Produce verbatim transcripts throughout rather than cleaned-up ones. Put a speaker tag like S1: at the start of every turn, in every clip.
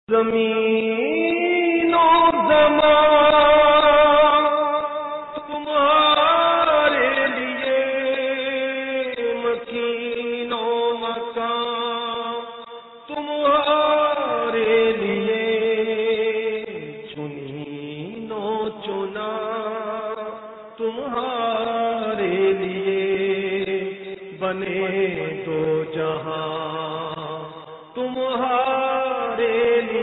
S1: زمین و زمان تمہارے لیے، مکین و مکان تمہارے لیے، چنین و چنا تمہارے لیے، بنے دو جہاں تمہارے لیے۔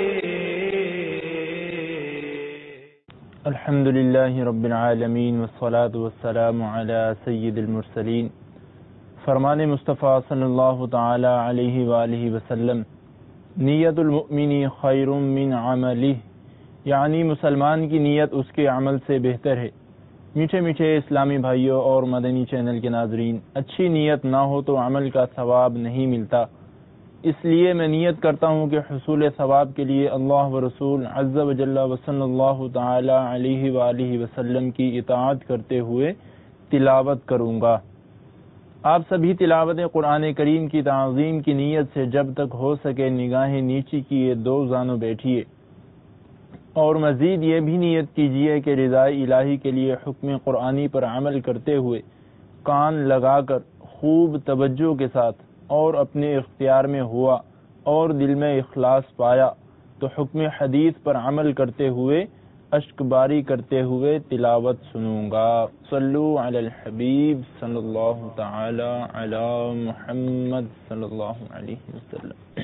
S2: الحمد للہ رب العالمین والصلاة والسلام علی سید المرسلین۔ فرمان مصطفیٰ صلی اللہ تعالی علیہ وآلہ وسلم، نیت المؤمن خیر من عملہ، یعنی مسلمان کی نیت اس کے عمل سے بہتر ہے۔ میٹھے میٹھے اسلامی بھائیوں اور مدنی چینل کے ناظرین، اچھی نیت نہ ہو تو عمل کا ثواب نہیں ملتا، اس لیے میں نیت کرتا ہوں کہ حصول ثواب کے لیے اللہ و رسول عز و جل و صلی اللہ تعالی علیہ وآلہ وسلم کی اطاعت کرتے ہوئے تلاوت کروں گا۔ آپ سبھی تلاوت قرآن کریم کی تعظیم کی نیت سے جب تک ہو سکے نگاہیں نیچی کیے دو زانوں بیٹھیے، اور مزید یہ بھی نیت کیجیے کہ رضائے الہی کے لیے حکم قرآنی پر عمل کرتے ہوئے کان لگا کر خوب توجہ کے ساتھ اور اپنے اختیار میں ہوا اور دل میں اخلاص پایا تو حکم حدیث پر عمل کرتے ہوئے اشک باری کرتے ہوئے تلاوت سنوں گا۔ صلو علی الحبیب صلی اللہ تعالی علی محمد صلی اللہ علیہ وسلم۔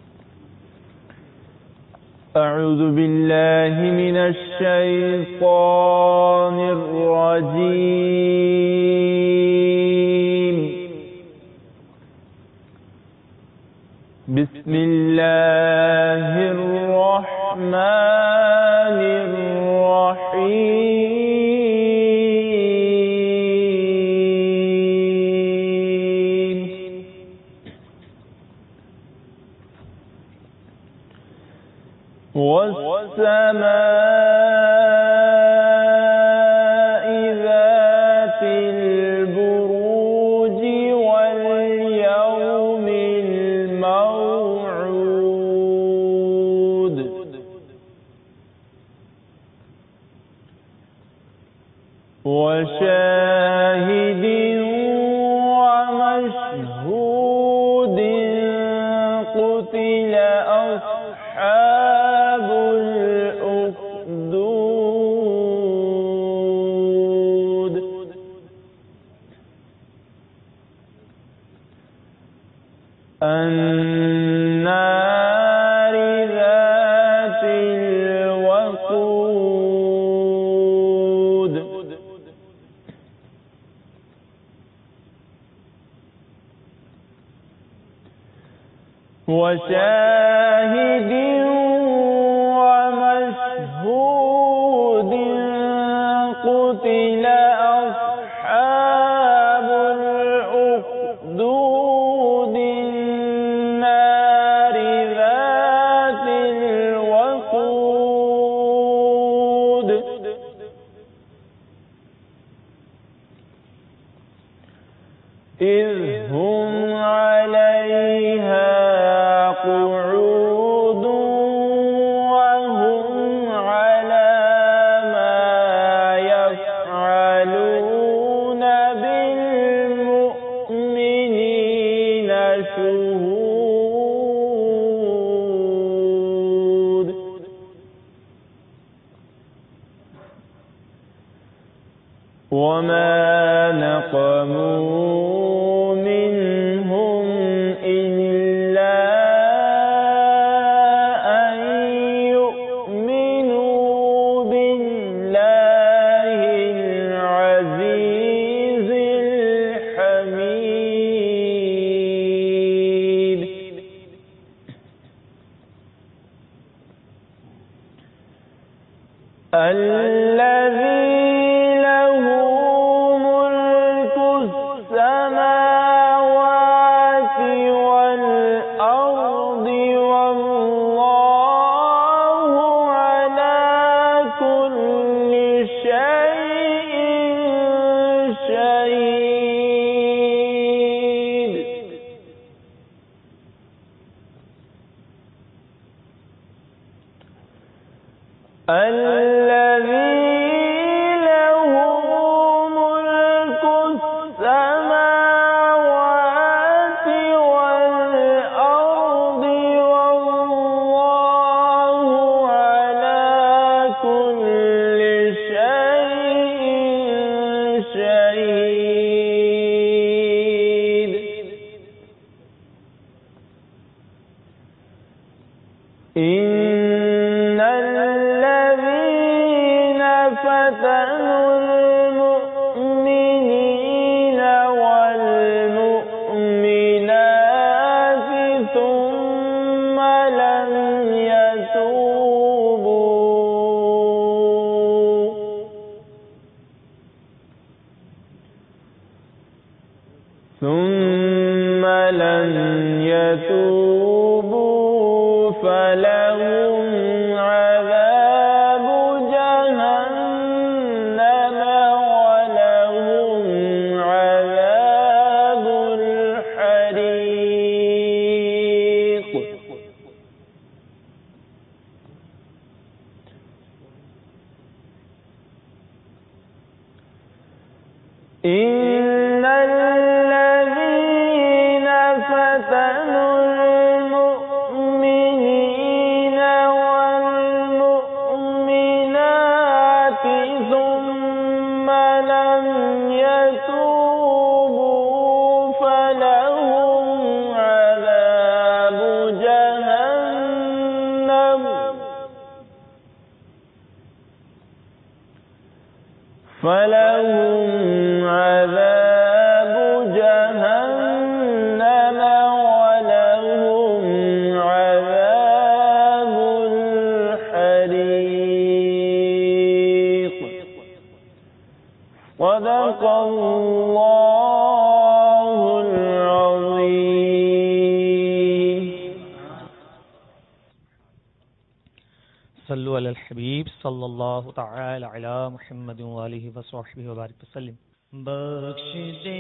S2: اعوذ باللہ من الشیطان الرجیم، بسم اللہ الرحمن الرحیم، والسماء ذات البروج واليوم الموعود، وشاهد ومشهود، قتل أصحاب الأخدود، النار ذات الوقود، وشاهد ومشهود، قتل أصحاب الأخدود، النار ذات الوقود، إذ هم عليها قعود وهم على ما يفعلون بالمؤمنين شهود، وما نقموا منهم إلا أن يؤمنوا بالله العزيز الحميد، الذي له ملك السماوات والأرض، والله على كل شيء شهيد۔ ثم لم يتوبوا فلهم عذاب جهنم ولهم عذاب الحريق. إن الذين فتنوا المؤمنين والمؤمنات ثم لم يتوبوا فلهم عذاب جهنم فلهم عذاب جهنم ولهم عذاب الحريق. صدق الله العظيم.
S3: صلو علی الحبیب صلی اللہ تعالی علی محمد وآلہ وصحبہ وبارک وسلم.
S1: بخش دے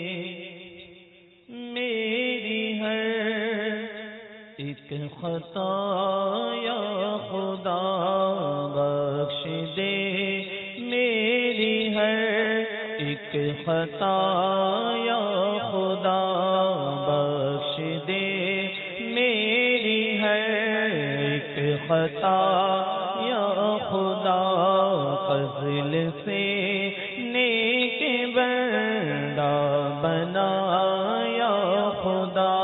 S1: میری ہر ایک خطا یا خدا، بخش دے میری ہر ایک خطا یا خدا، بخش دے میری ہر ایک خطا یا خدا، فضل سے نیک بندہ بنا یا خدا،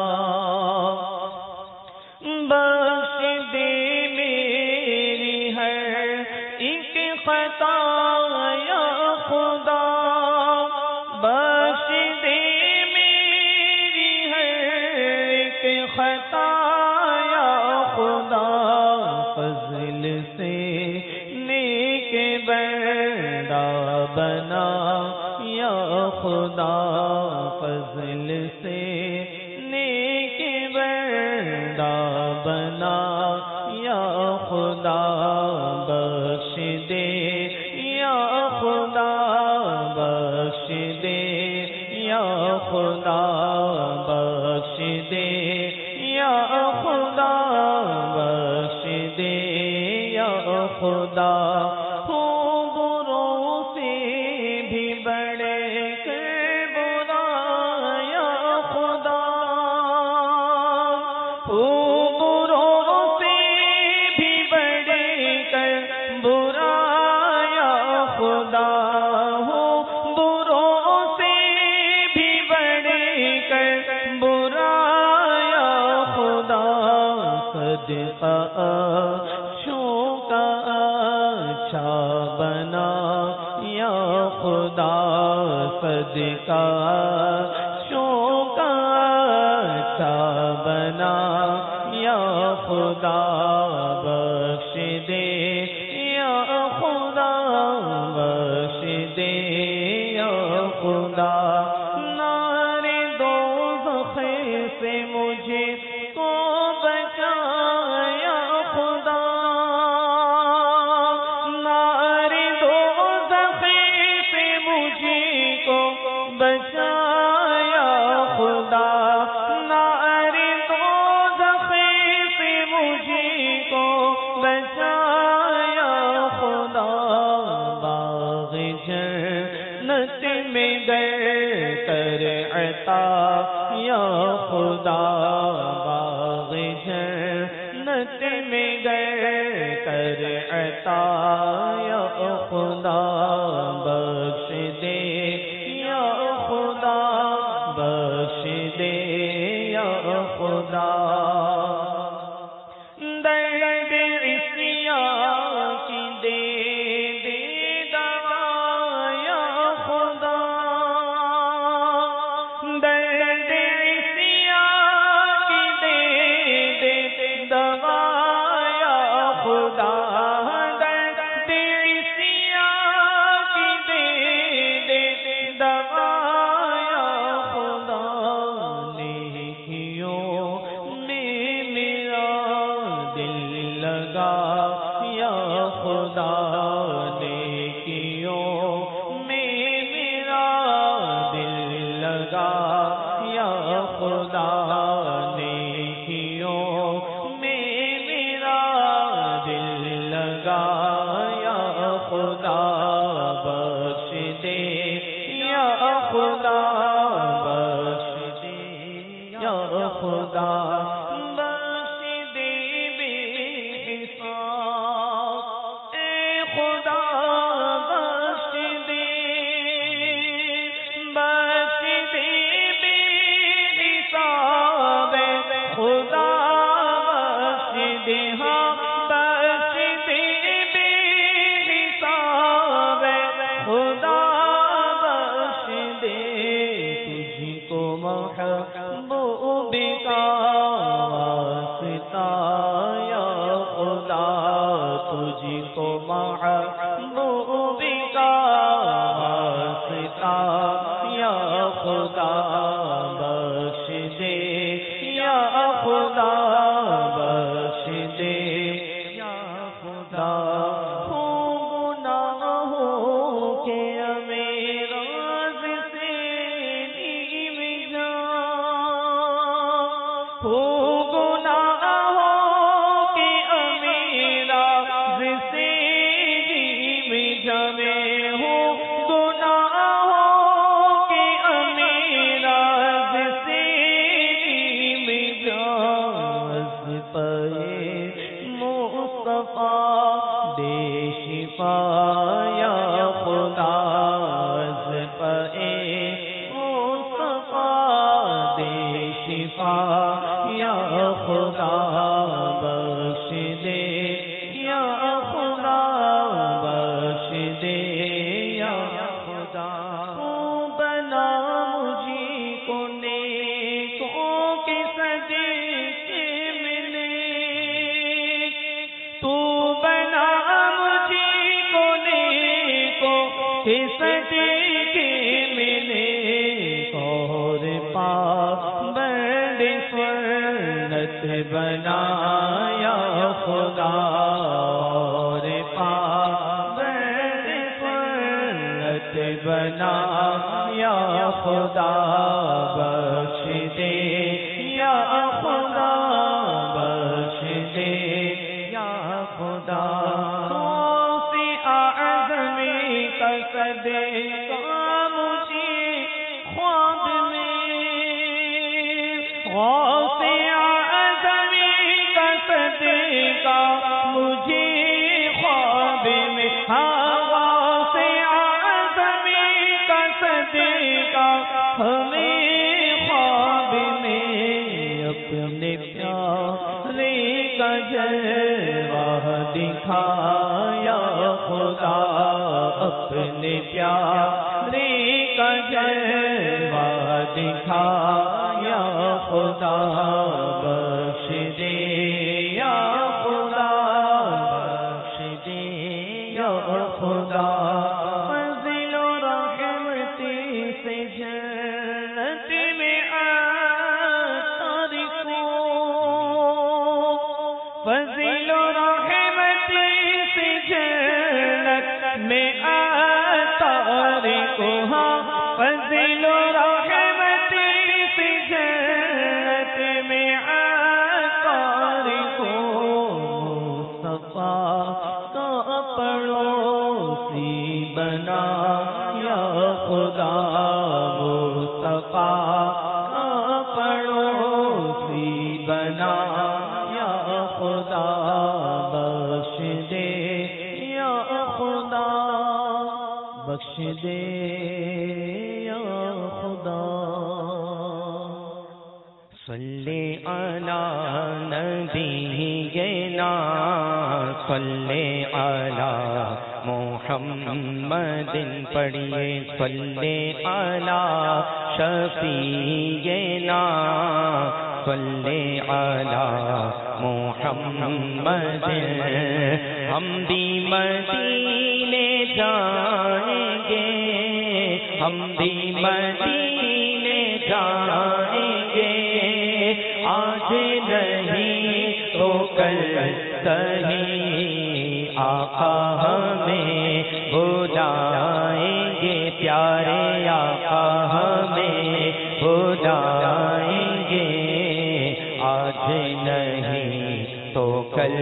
S1: بخش دے میری ہر ایک خطا یا خدا، بخش دے میری ہر ایک خطا یا خدا، فضل سے نیک بندہ بنا یا خدا، فضل سے نیک بندہ بنا یا خدا، بخش دے یا خدا، بخش دے یا خدا، بخش دے یا خدا، بخش دے یا خدا، ہو بروں سے بھی بڑے کر برا یا خدا، ہو بروں سے بھی بڑے کر برا یا خدا، ہو بروں سے بھی بڑے کر برا یا خدا، صدقہ کا اچھا بنا یا خدا، صدقہ کا اچھا بنا یا خدا، بخش دے یا خدا، بخش دے یا خدا، نارے دوزخ سے مجھے کو بچا یا خدا، نارے دوزخ سے مجھے کو بچا یا خدا، نارے دوزخ سے مجھے کو بچا یا خدا، باغ جنت میں گر کر عطا یا خدا، باغ جنت میں گر کر عطا یا خدا، بخش دے یا خدا، بخش دے یا خدا، درد عصیان کی دے دے دوا یا خدا، درد عصیان کی دے دے دوا یا خدا، درد دے یا خدا بخش دے یا خدا بخش دے بے حساب اے خدا بخش دے بخش دے بے حساب خدا بخش دے ہاں بخش دے بے حساب خدا بخش دے تجھ کو محبوب کا واسطہ یا خدا تجھ کو محبوب کا واسطہ یا خدا بخش دے یا خدا بخش دے یا خدا ہو گناہوں کے میرا سے نیم جان ہو گناہوں کے میرا سے نیم جان ہو گناہوں کے میرا سے نیم جان پے مصطفیٰ دے شفا یا خدا پے مصطفیٰ دے شفا یا خدا بخش دے یا خدا بخش دے یا خدا تو بنا مجھے کو نیکوں کے صدقے ملے تو بنا مجھے کو نیکوں کے صدقے ملے اور پاک بند سنت بنا یا خدا اور پاک بند سنت بنا یا خدا بخش دے یا خدا بخش دے یا خدا غوث اعظمی کا صدقہ مجھے خواب میں غوث اعظمی کا صدقہ مجھے خواب میں ہاں غوث اعظمی کا صدقہ ہمیں خواب میں اپنے پیارے کا جلوہ دکھایا خدا اپنے پیارے کا جلوہ دکھایا خدا بخش دے یا خدا بخش دے یا خدا فضل و رحمتی سے جنت میں عطر کو فضل و رحمتی سے جنت میں عطر کو ہاں فضل و رحمتی سے جنت میں عطر کو مصطفیٰ کا پڑوسی بنا یا خدا مصطفیٰ کا پڑوسی بنا یا خدا بخش دے یا خدا بخش دے یا خدا صلی علی نبینا صلی علی محمد پڑھیے صلی علی شفیعنا صلی علی محمد ہم بھی مدینے جائیں گے ہم بھی مدینے جائیں گے آج نہیں تو کل صحیح آقا ہمیں بلائیں گے پیارے آقا ہمیں بلائیں گے آج نہیں تو کل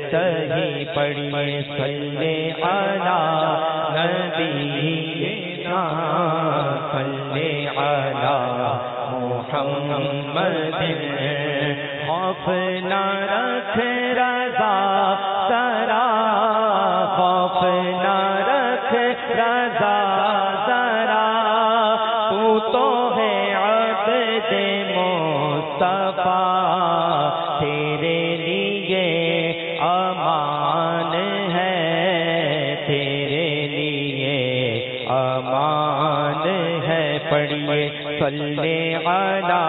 S1: صحیح پڑھیے صلی علی نبینا صلی علی محمد خوف نہ رکھ رضا ذرا خوف نہ رکھ رضا ذرا تو تو ہے عبد مصطفیٰ تیرے لیے امان ہے تیرے لیے امان ہے پڑھیے صلی علی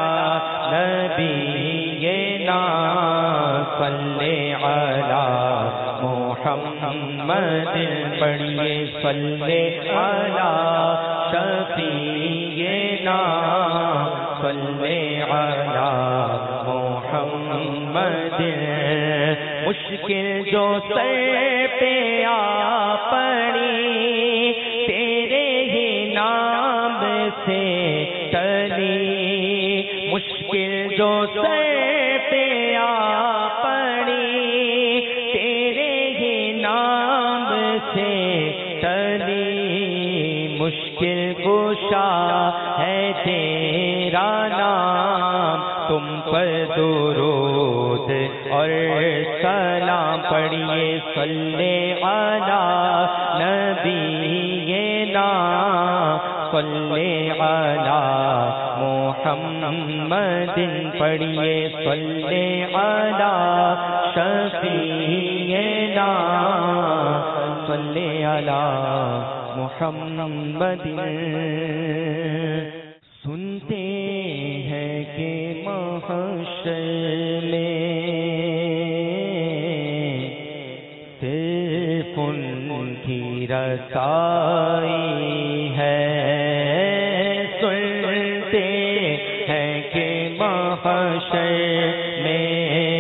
S1: نبینا صلی علی محمد پڑھیے صلی علی شفیعنا صلی علی محمد مشکل جو سر پہ آ پڑی تیرے ہی نام سے ٹلی مشکل جو سر پہ آ پڑی تیرے ہی نام سے ٹلی مشکل کشا ہے تیرا نام تم پر درود اور سلام پڑھیے صلی علی نبینا صلی علی محمد پڑھیے صلی علی شفیعنا صلی علی محمد سنتے ہیں کہ محشر میں صرف ان کی رسائی ہے سنتے ہیں کہ محشر میں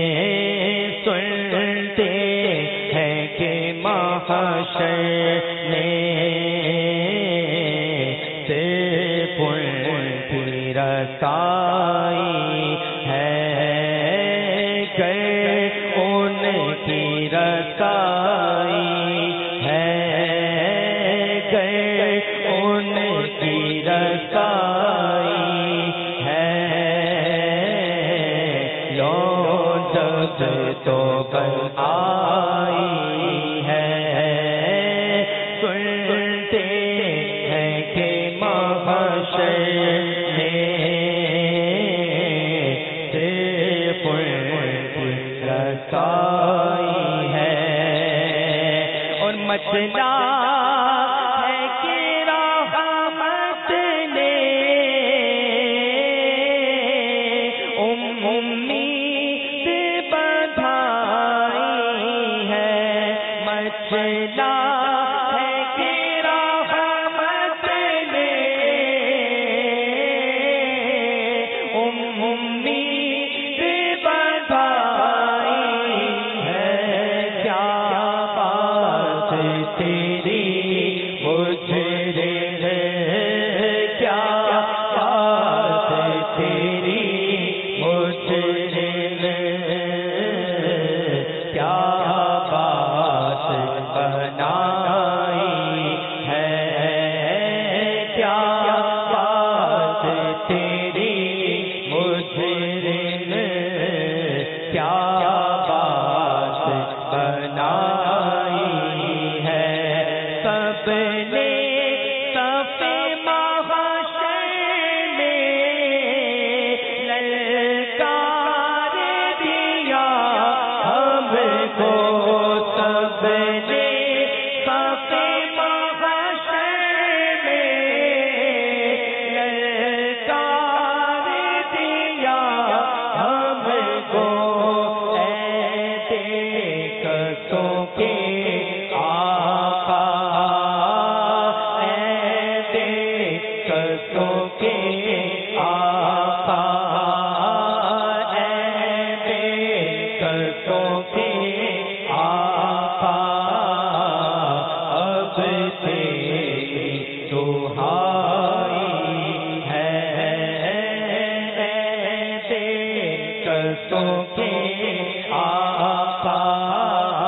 S1: سنتے ہیں کہ محشر میں صرف ان کی رسائی ہے کہ ان کی رسائی ہے کہ ان کی رسائی ہے لو جب تو کل آئی ہے سنتے ہیں کہ محشر میں صرف ان کی رسائی ہے اور مچلا ہے کہ رحمت نے امید بدھائی ہے مچلا ہے کہ رحمت نے امید بدھائی ہے کیا بات تیری مجرم کیا بات تیری مجرم کیا بات بنائی ہے کیا بات تیری مجرم کیا بات بنائی ہے سب نے صف محشر میں للکار دیا ہم کو سب نے صف محشر میں للکار دیا ہم کو اے دیکھ سو کے آقا اے دیکھ سو کے آقا اے دیکھ سو کے آقا اب تیری دہائی ہے اے دیکھ سو کے آقا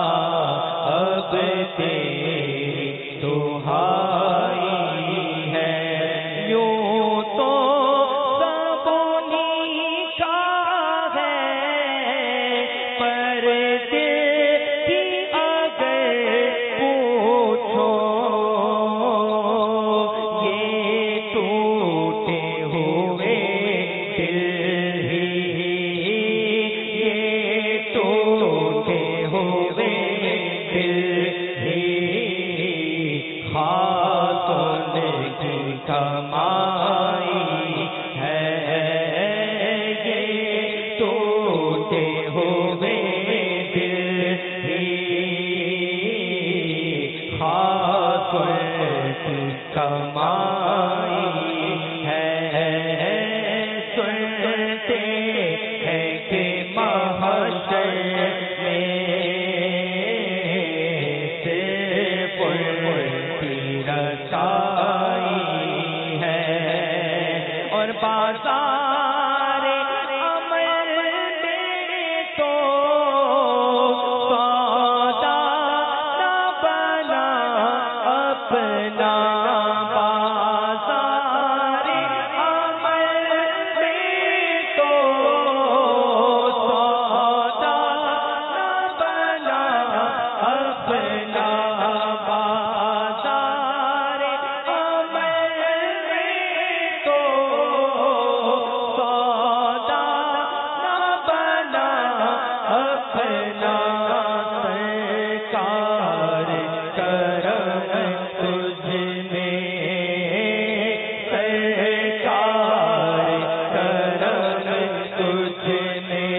S1: اب تیری دہائی ہے کمائی ہے یہ ٹوٹے ہوئے دل ہی خاص کمائی ہے سنتے ہیں کہ محشر میں صرف کی رسائی ہے اور بازار عمل میں تو سودا نہ بنا اپنا بازار عمل میں تو سودا نہ بنا اپنا بازار عمل میں تو سودا نہ بنا اپنا سرکار کرم تجھ میں سرکار کرم تجھ میں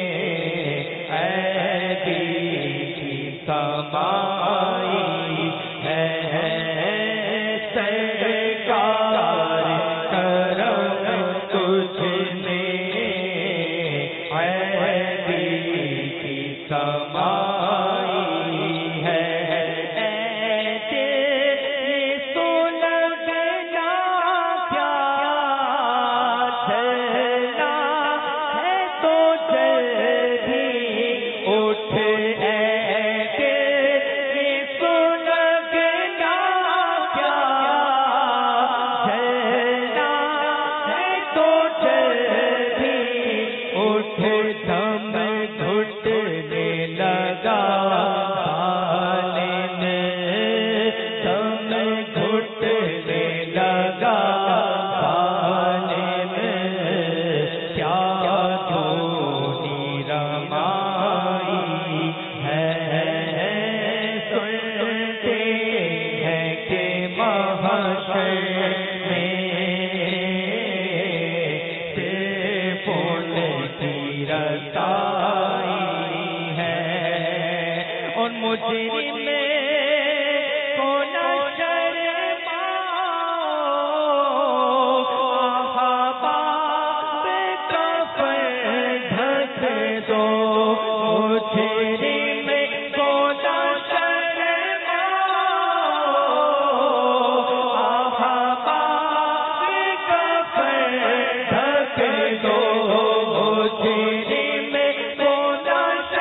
S1: عیبی کی کمائی ہے سرکار کرم تجھ میں عیبی کی کمائی ہے اے دل سو لگنا کیا چلنا ہے تو جلدی اٹھ اے دل سو لگنا کیا چلنا ہے تو جلدی اٹھ دم گھٹنے لگا سالن دم گھٹنے لگا سالن کیا دھونی رمائی ہے سنتے ہیں کہ محشر میں صرف ان کی رسائی ہے اور مجرم کو نہ شرماؤ احباب کفن ڈھک دو مجرم کو نہ شرماؤ احباب کفن ڈھک دو مجرم کو نہ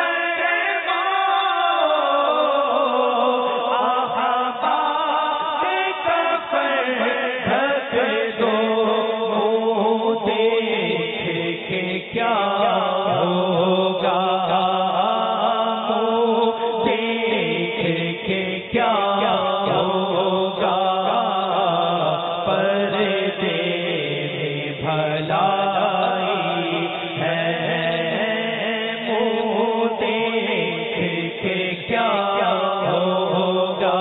S1: شرماؤ احباب کفن ڈھک دو منہ دیکھ کے کیا ہوگا منہ دیکھ کے کیا ہوگا پردے میں بھلائی ہے منہ دیکھ کے کیا ہوگا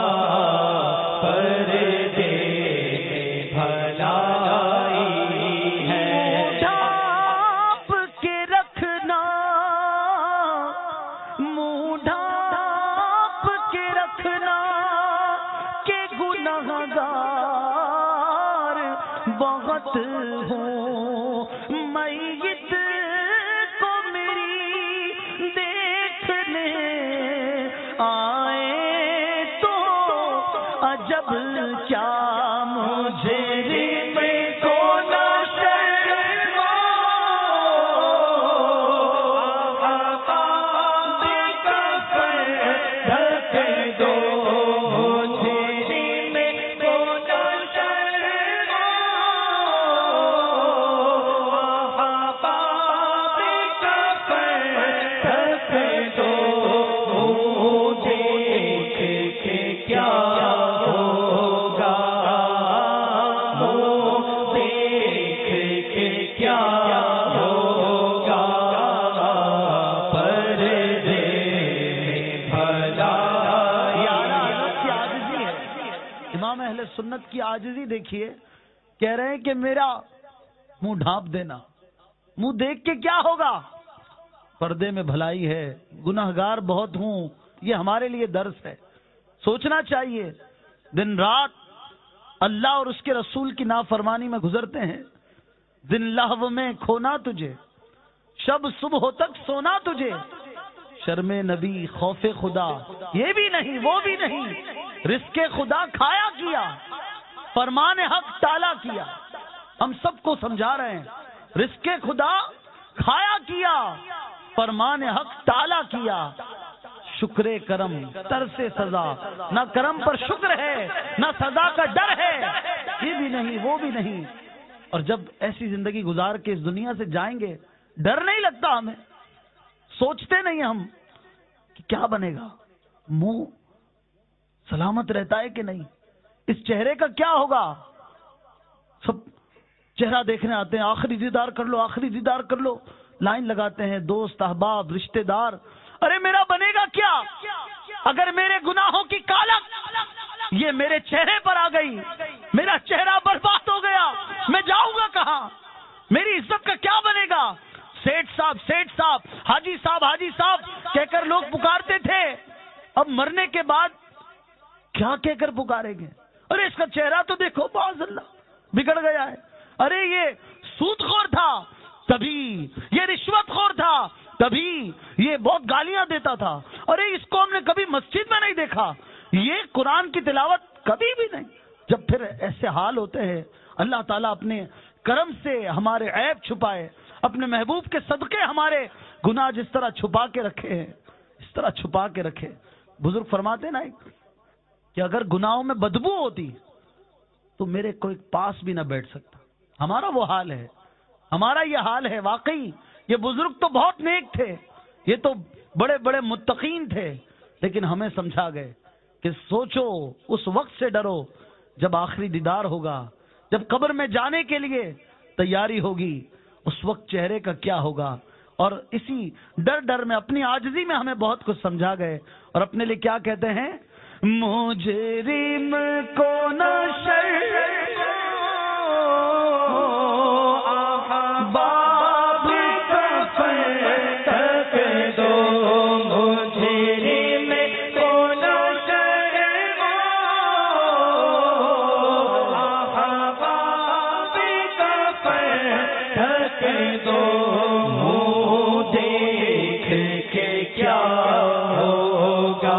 S1: پردے میں بھلائی ہے
S4: ڈھانپ کے رکھنا منہ ڈھانپ کے رکھنا کہ گنہگار بہت ہوں میت کو میری دیکھنے آئے تو عجب کیا مجرم کو نہ شرماؤ احباب کفن ڈھک دو مجرم کو نہ شرماؤ
S5: سنت کی عاجزی دیکھیے، کہہ رہے ہیں کہ میرا منہ ڈھانپ دینا، منہ دیکھ کے کیا ہوگا؟ پردے میں بھلائی ہے، گناہگار بہت ہوں، یہ ہمارے لیے درس ہے۔ سوچنا چاہیے، دن رات اللہ اور اس کے رسول کی نافرمانی میں گزرتے ہیں، دن لہو میں کھونا تجھے، شب صبح تک سونا تجھے، شرم نبی خوف خدا یہ بھی نہیں وہ بھی نہیں، رزق خدا کھایا کیا، فرمان حق ٹالا کیا۔ ہم سب کو سمجھا رہے ہیں، رزق خدا کھایا کیا، فرمان حق ٹالا کیا، شکر کرم ترس سزا، نہ کرم پر شکر ہے نہ سزا کا ڈر ہے، یہ بھی نہیں وہ بھی نہیں۔ اور جب ایسی زندگی گزار کے اس دنیا سے جائیں گے، ڈر نہیں لگتا ہمیں؟ سوچتے نہیں ہم کہ کیا بنے گا؟ منہ سلامت رہتا ہے کہ نہیں؟ اس چہرے کا کیا ہوگا؟ سب چہرہ دیکھنے آتے ہیں، آخری دیدار کر لو آخری دیدار کر لو، لائن لگاتے ہیں، دوست احباب رشتہ دار۔ ارے میرا بنے گا کیا اگر میرے گناہوں کی کالک یہ میرے چہرے پر آ گئی؟ میرا چہرہ برباد ہو گیا، میں جاؤں گا کہاں؟ میری عزت کا کیا بنے گا؟ سیٹھ صاحب سیٹھ صاحب، حاجی صاحب حاجی صاحب کہہ کر لوگ پکارتے تھے، اب مرنے کے بعد کیا کہہ کر پکاریں گے؟ ارے اس کا چہرہ تو دیکھو، باذ اللہ بگڑ گیا ہے، ارے یہ سود خور تھا تبھی، یہ رشوت خور تھا تبھی، یہ بہت گالیاں دیتا تھا، ارے اس کو ہم نے کبھی مسجد میں نہیں دیکھا، یہ قرآن کی تلاوت کبھی بھی نہیں۔ جب پھر ایسے حال ہوتے ہیں، اللہ تعالیٰ اپنے کرم سے ہمارے عیب چھپائے، اپنے محبوب کے صدقے ہمارے گناہ جس طرح چھپا کے رکھے ہیں اس طرح چھپا کے رکھے۔ بزرگ فرماتے نا کہ اگر گناہوں میں بدبو ہوتی تو میرے کوئی پاس بھی نہ بیٹھ سکتا۔ ہمارا وہ حال ہے، ہمارا یہ حال ہے۔ واقعی یہ بزرگ تو بہت نیک تھے، یہ تو بڑے بڑے متقین تھے، لیکن ہمیں سمجھا گئے کہ سوچو، اس وقت سے ڈرو جب آخری دیدار ہوگا، جب قبر میں جانے کے لیے تیاری ہوگی، اس وقت چہرے کا کیا ہوگا۔ اور اسی ڈر ڈر میں، اپنی عاجزی میں ہمیں بہت کچھ سمجھا گئے، اور اپنے لیے کیا کہتے ہیں؟ مجرم کو نہ شرم باب کفن تک دو، مجرم کو نہ شرم باب کفن تک دو، منہ دیکھ کے کیا ہوگا،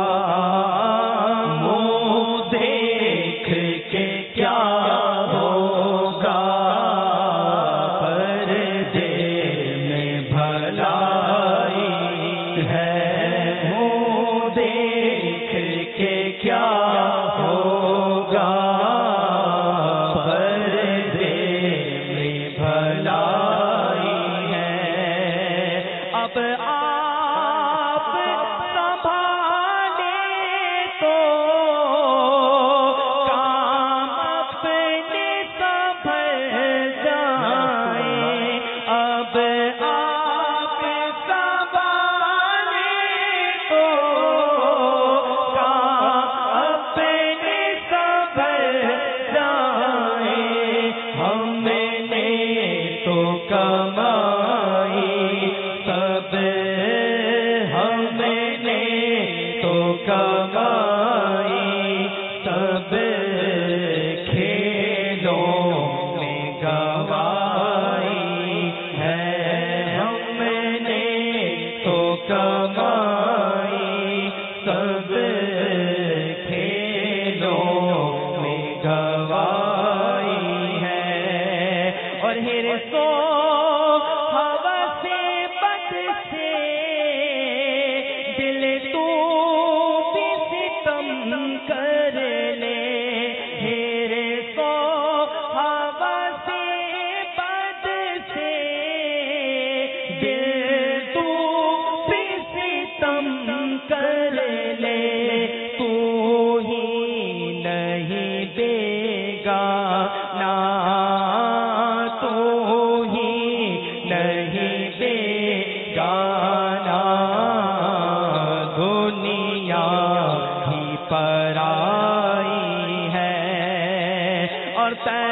S1: تو ہی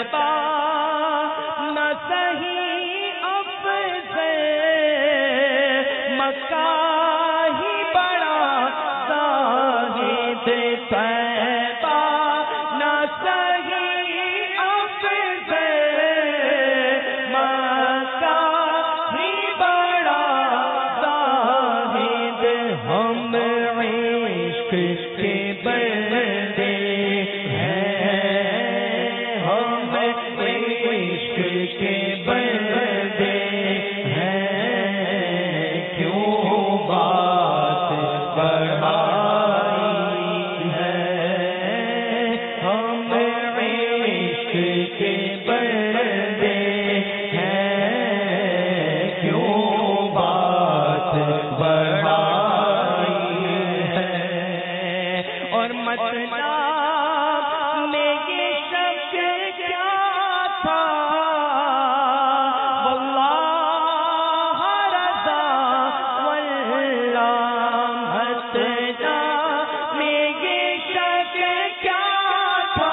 S1: تیبہ نہ سہی افضل مکہ ہی بڑا زاہد تیبہ نہ سہی افضل مکہ ہی بڑا زاہد ہم عشق کے بندے ہیں ہم عشق کے بندے ہیں کیوں بات بڑھائی ہے ہم عشق کے بندے ہیں کیوں بات بڑھائی ہے اور مسئلہ میں یہ شک کیا تھا واللہ رضا واللہ مسئلہ میں یہ شک کیا تھا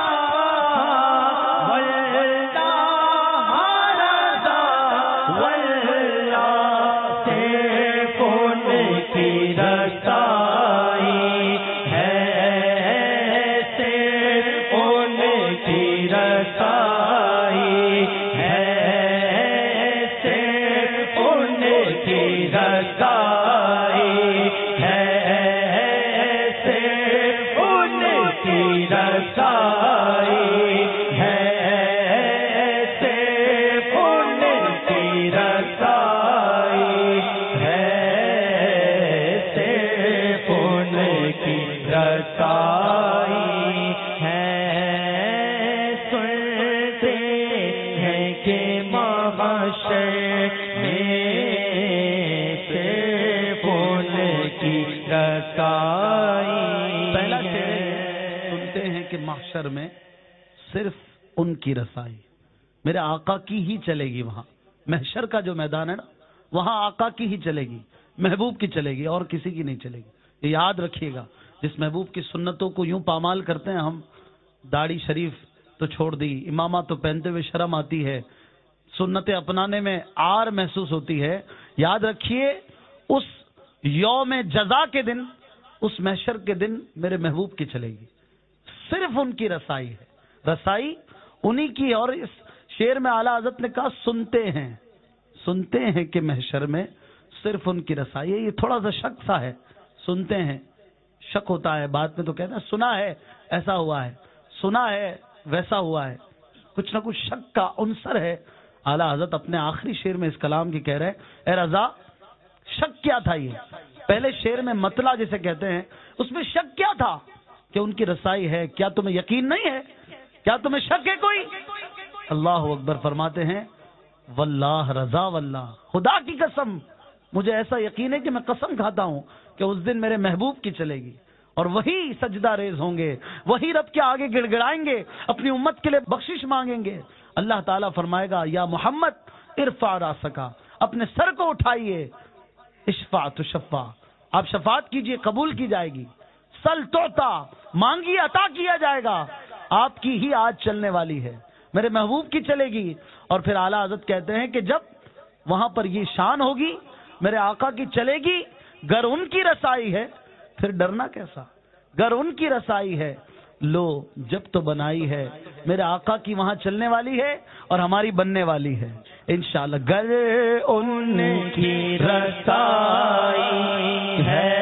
S1: واللہ رضا واللہ صرف ان کی رسائی ہے صرف ان کی رسائی ہے صرف ان کی رسائی ہے صرف ان کی رسائی ہے صرف ان کی رسائی ہے صرف ان کی رسائی ہے سنتے ہیں کہ محشر میں صرف ان کی رسائی
S5: پہلا شعر سنتے ہیں کہ محشر میں صرف ان کی رسائی میرے آقا کی ہی چلے گی وہاں محشر کا جو میدان ہے نا وہاں آقا کی ہی چلے گی محبوب کی چلے گی اور کسی کی نہیں چلے گی یہ یاد رکھیے گا جس محبوب کی سنتوں کو یوں پامال کرتے ہیں ہم داڑھی شریف تو چھوڑ دی امامہ تو پہنتے ہوئے شرم آتی ہے سنتیں اپنانے میں آر محسوس ہوتی ہے یاد رکھیے اس یوم جزا کے دن اس محشر کے دن میرے محبوب کی چلے گی صرف ان کی رسائی ہے رسائی انہی کی اور اس شعر میں اعلیٰ حضرت نے کہا سنتے ہیں سنتے ہیں کہ محشر میں صرف ان کی رسائی ہے یہ تھوڑا سا شک سا ہے سنتے ہیں شک ہوتا ہے بات میں تو کہتے ہیں سنا ہے ایسا ہوا ہے سنا ہے ویسا ہوا ہے کچھ نہ کچھ شک کا عنصر ہے اعلیٰ حضرت اپنے آخری شعر میں اس کلام کی کہہ رہے ہیں اے رضا شک کیا تھا یہ پہلے شعر میں مطلع جسے کہتے ہیں اس میں شک کیا تھا کہ ان کی رسائی ہے کیا تمہیں یقین نہیں ہے کیا تمہیں شک ہے کوئی اللہ اکبر فرماتے ہیں واللہ رضا واللہ خدا کی قسم مجھے ایسا یقین ہے کہ میں قسم کھاتا ہوں کہ اس دن میرے محبوب کی چلے گی اور وہی سجدہ ریز ہوں گے وہی رب کے آگے گڑ گڑائیں گے اپنی امت کے لیے بخشش مانگیں گے اللہ تعالیٰ فرمائے گا یا محمد ارفع راسکا اپنے سر کو اٹھائیے اشفع تشفع آپ شفاعت کیجئے قبول کی جائے گی سل توتا مانگیے عطا کیا جائے گا آپ کی ہی آج چلنے والی ہے میرے محبوب کی چلے گی اور پھر اعلیٰ حضرت کہتے ہیں کہ جب وہاں پر یہ شان ہوگی میرے آقا کی چلے گی گر ان کی رسائی ہے پھر ڈرنا کیسا گر ان کی رسائی ہے لو جب تو بنائی ہے میرے آقا کی وہاں چلنے والی ہے اور ہماری بننے والی ہے انشاءاللہ گر ان کی رسائی ہے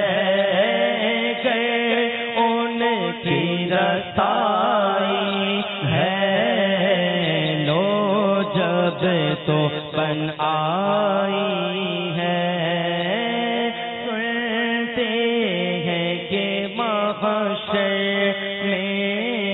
S5: گر ان کی رسائی ہے لو جب تو بن آئی ہے سنتے ہیں کہ محشر میں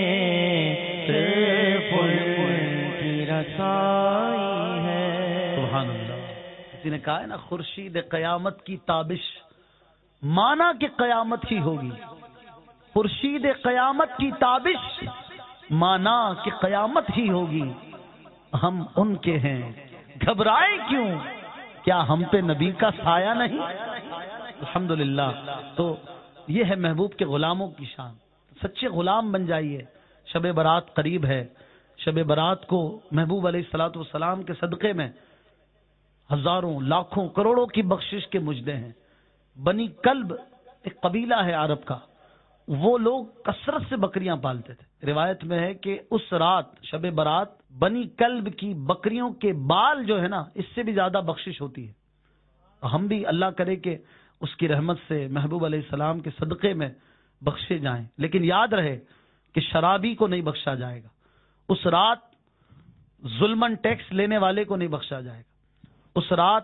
S5: صرف ان کی رسائی ہے سبحان اللہ کسی نے کہا ہے نا خورشید قیامت کی تابش مانا کہ قیامت ہی ہوگی خورشید قیامت کی تابش مانا کہ قیامت ہی ہوگی ہم ان کے ہیں گھبرائے کیوں کیا ہم پہ نبی کا سایہ نہیں الحمدللہ تو یہ ہے محبوب کے غلاموں کی شان سچے غلام بن جائیے شب برات قریب ہے شب برات کو محبوب علیہ الصلوۃ والسلام کے صدقے میں ہزاروں لاکھوں کروڑوں کی بخشش کے مجدے ہیں. بنی کلب ایک قبیلہ ہے عرب کا، وہ لوگ کثرت سے بکریاں پالتے تھے. روایت میں ہے کہ اس رات شب برات بنی کلب کی بکریوں کے بال جو ہے نا اس سے بھی زیادہ بخشش ہوتی ہے. ہم بھی اللہ کرے کہ اس کی رحمت سے محبوب علیہ السلام کے صدقے میں بخشے جائیں. لیکن یاد رہے کہ شرابی کو نہیں بخشا جائے گا. اس رات ظلمن ٹیکس لینے والے کو نہیں بخشا جائے گا. اس رات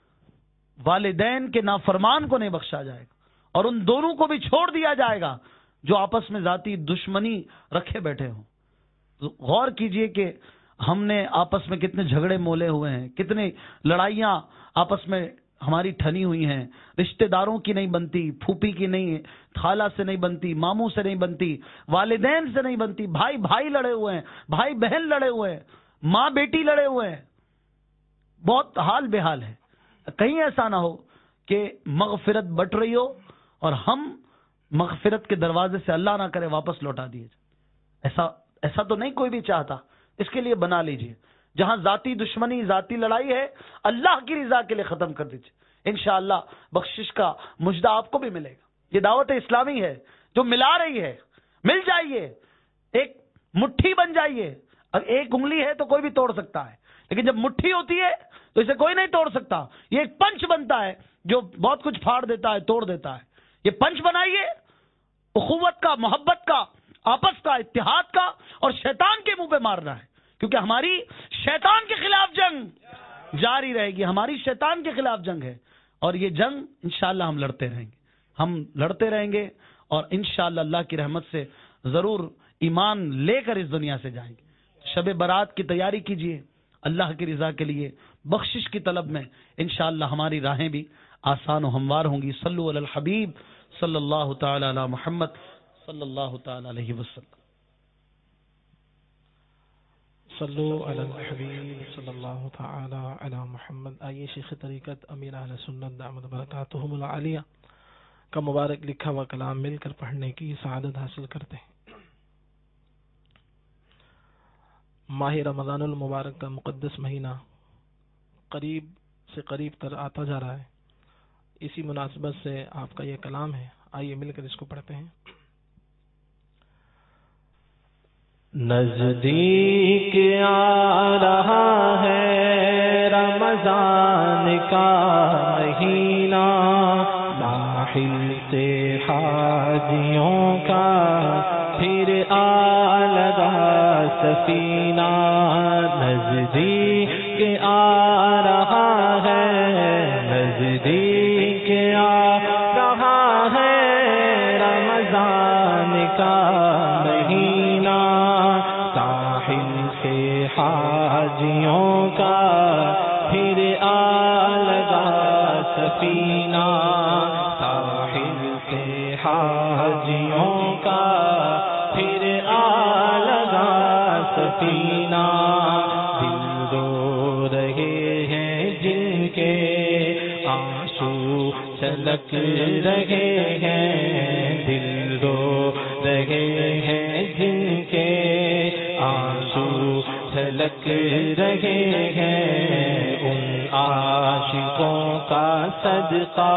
S5: والدین کے نافرمان کو نہیں بخشا جائے گا. اور ان دونوں کو بھی چھوڑ دیا جائے گا جو آپس میں ذاتی دشمنی رکھے بیٹھے ہوں. غور کیجئے کہ ہم نے آپس میں کتنے جھگڑے مولے ہوئے ہیں، کتنے لڑائیاں آپس میں ہماری ٹھنی ہوئی ہیں. رشتہ داروں کی نہیں بنتی، پھوپھی کی نہیں، خالہ سے نہیں بنتی، ماموں سے نہیں بنتی، والدین سے نہیں بنتی، بھائی بھائی لڑے ہوئے ہیں، بھائی بہن لڑے ہوئے ہیں، ماں بیٹی لڑے ہوئے ہیں. بہت حال بے حال ہے. کہیں ایسا نہ ہو کہ مغفرت بٹ رہی ہو اور ہم مغفرت کے دروازے سے اللہ نہ کرے واپس لوٹا دیے جائے. ایسا ایسا تو نہیں کوئی بھی چاہتا. اس کے لیے بنا لیجئے جہاں ذاتی دشمنی ذاتی لڑائی ہے اللہ کی رضا کے لیے ختم کر دیجئے. انشاءاللہ بخشش کا مجدہ آپ کو بھی ملے گا. یہ دعوت اسلامی ہے جو ملا رہی ہے. مل جائیے، ایک مٹھی بن جائیے. اب ایک انگلی ہے تو کوئی بھی توڑ سکتا ہے، لیکن جب مٹھی ہوتی ہے تو اسے کوئی نہیں توڑ سکتا. یہ ایک پنچ بنتا ہے جو بہت کچھ پھاڑ دیتا ہے، توڑ دیتا ہے. یہ پنچ بنائیے اخوت کا، محبت کا، آپس کا، اتحاد کا، اور شیطان کے منہ پہ مارنا ہے. کیونکہ ہماری شیطان کے خلاف جنگ جاری رہے گی. ہماری شیطان کے خلاف جنگ ہے اور یہ جنگ انشاءاللہ ہم لڑتے رہیں گے. ہم لڑتے رہیں گے اور انشاءاللہ اللہ کی رحمت سے ضرور ایمان لے کر اس دنیا سے جائیں گے. شب برات کی تیاری کیجئے اللہ کی رضا کے لیے. بخشش کی طلب میں انشاءاللہ ہماری راہیں بھی آسان و ہموار ہوں گی. صلو علی الحبیب صلی اللہ تعالی علی محمد صلی اللہ تعالی علیہ وسلم.
S6: صلو علی الحبیب صلی اللہ تعالی علی محمد. آئیے شیخ طریقت امیر اہل سنت دامت برکاتہم العالیہ کا مبارک لکھا ہوا کلام مل کر پڑھنے کی سعادت حاصل کرتے ہیں. ماہ رمضان المبارک کا مقدس مہینہ قریب سے قریب تر آتا جا رہا ہے. اسی مناسبت سے آپ کا یہ کلام ہے. آئیے مل کر اس کو پڑھتے ہیں.
S1: نزدیک آ رہا ہے رمضان کا مہینہ، ساحل سے حاجیوں کا پھر آ لگا سفینہ. نزدیک آ رہا ہے، نزدیک آ رہا ہے رمضان کا مہینہ، ساحل سے حاجیوں کا پھر آ لگا سفینہ. ساحل سے حاجیوں کا پھر آ لگا سفینہ. دل رو رہے ہیں جن کے آنسو چھلک رہے ہیں، دل رو رہے ہیں جن کے آنسو چھلک رہے ہیں. ان عاشقوں کا صدقہ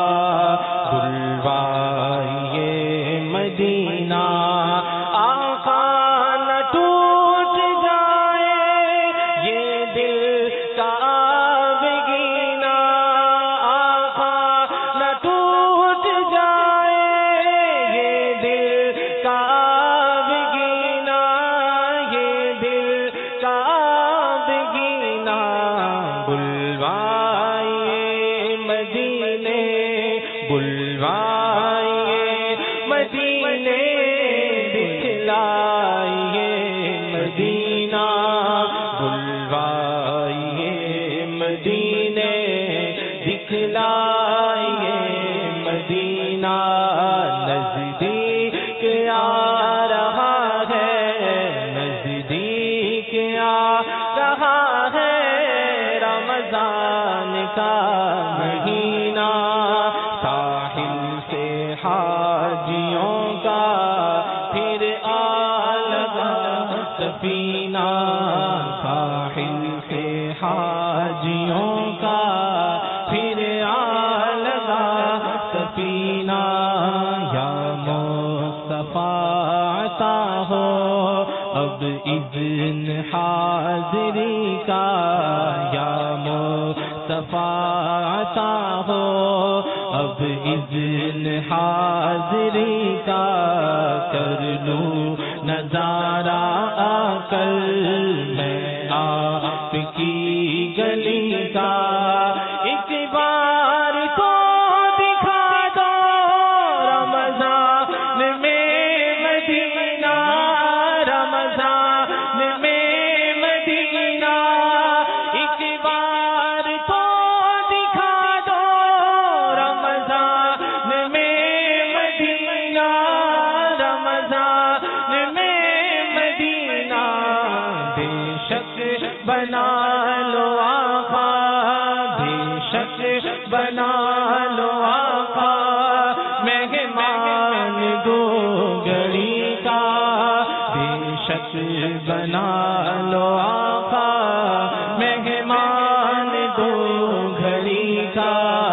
S1: بلوائیے مدینہ. آقا نہ ٹوٹ جائے یہ دل کا بگینا، آقا نہ ٹوٹ جائے یہ دل کا بگینا، یہ دل کا بگینا. بلوائیے مدینے، بلوائیے مدینے، دکھلائیے مدینہ. بلوائیے مدینے، دکھلائیے مدینہ. نزدیک آ رہا ہے، نزدیک آ رہا ہے رمضان کا مہینہ، ساحل سے حاجیوں کا پھر آ لگا سفینہ. ساحل سے حاجیوں کا پھر آ لگا سفینہ، یا مصطفیٰ عطا ہو اب اذن حاضری کا، یا مصطفیٰ عطا ہو اب اذن حاضری کا، کر لوں نظارہ آ کر میں آپ کی گلی کا، ایک بار کو دکھا دو رمضان میں مدینہ، رمضان میں مدینہ، ایک بار کو دکھا دو رمضان میں مدینہ، رمضان میں مدینہ، بے شک بنا لو آقا، بے شک بنا لو آقا، مہمان دو گھڑی کا، بے شک بنا لو آقا، مہمان دو گھڑی کا،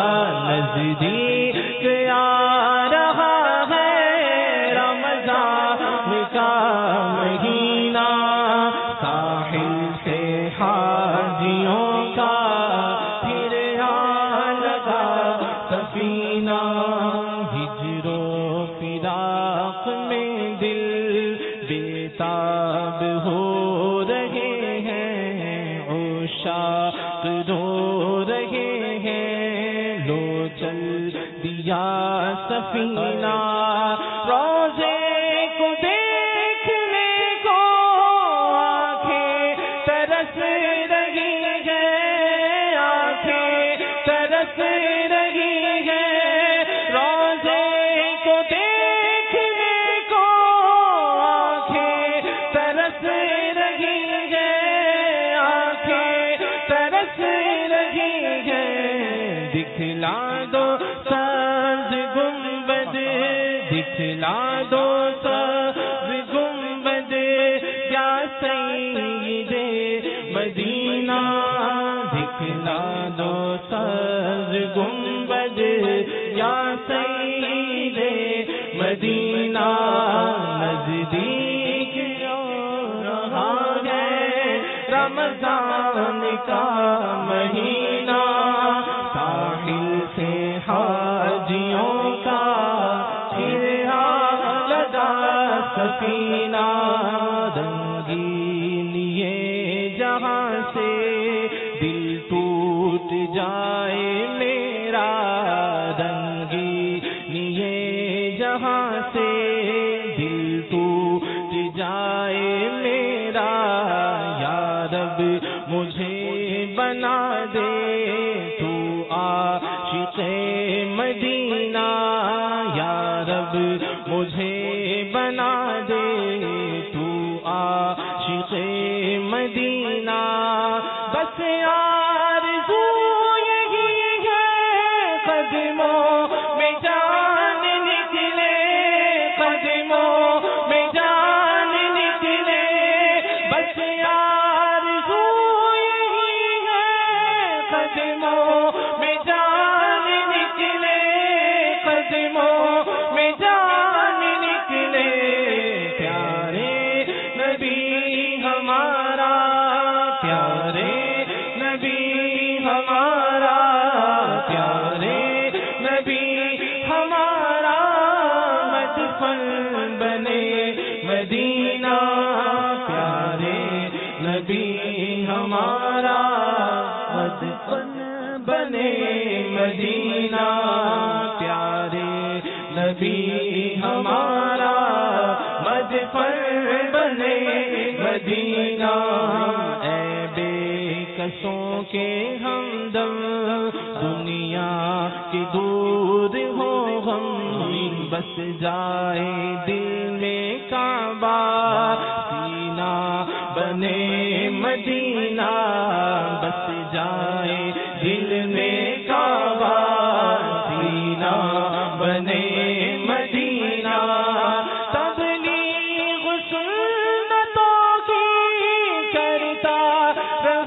S1: نزدیک آ رہا ہے رمضان کا مہینہ، ساحل سے حاجیوں کا پھر آ لگا سفینہ، ہجر و فراق میں دل بےتاب ہو رہے ہیں، عشاق رو رہے ہیں، لو چل دیا سفینہ، روزے کو دیکھنے کو آنکھیں ترس رہی ہیں، آنکھیں ترس رہی ہیں، روزے کو دیکھنے کو آنکھیں ترس رہی ہیں، آنکھیں ترس رہی ہیں، دکھلا دو سبز گنبد، دکھلا دو سبز گنبد یا سید مدینہ، دکھلا دو سبز گنبد یا سید مدینہ، نزدیک آ رہا ہے رمضان کا مہینہ، ساحل سے حاجیوں کا پھر آ لگا سفینہ، رنگین یہ جہاں سے دل ٹوٹ جائے میرا، رنگین یہ جہاں سے دل ٹوٹ جائے میرا، یا رب مجھے بنا دے تو عاشق مدینہ، یا رب مجھے بنا دے تو عاشق مدینہ، بس آرزو یہی ہے قدموں میں جان نکلے، قدموں میں جان نکلے، بس آرزو یہی ہے قدموں میں جان نکلے، قدموں میں جان نکلے، پیارے نبی ہمارا، پیارے نبی ہمارا، پیارے نبی ہمارا، مدفن بنے مدینہ، پیارے نبی ہمارا، مدفن بنے مدینہ، پیارے نبی ہمارا، مدفن بنے مدینہ، اے بے کسوں کے ہمدم دنیا کے دور ہو غم، بس جائے دل میں کعبہ، سینہ بنے مدینہ، بس جائے دل میں کعبہ، سینہ بنے مدینہ، تبلیغ سنتوں کی کرتا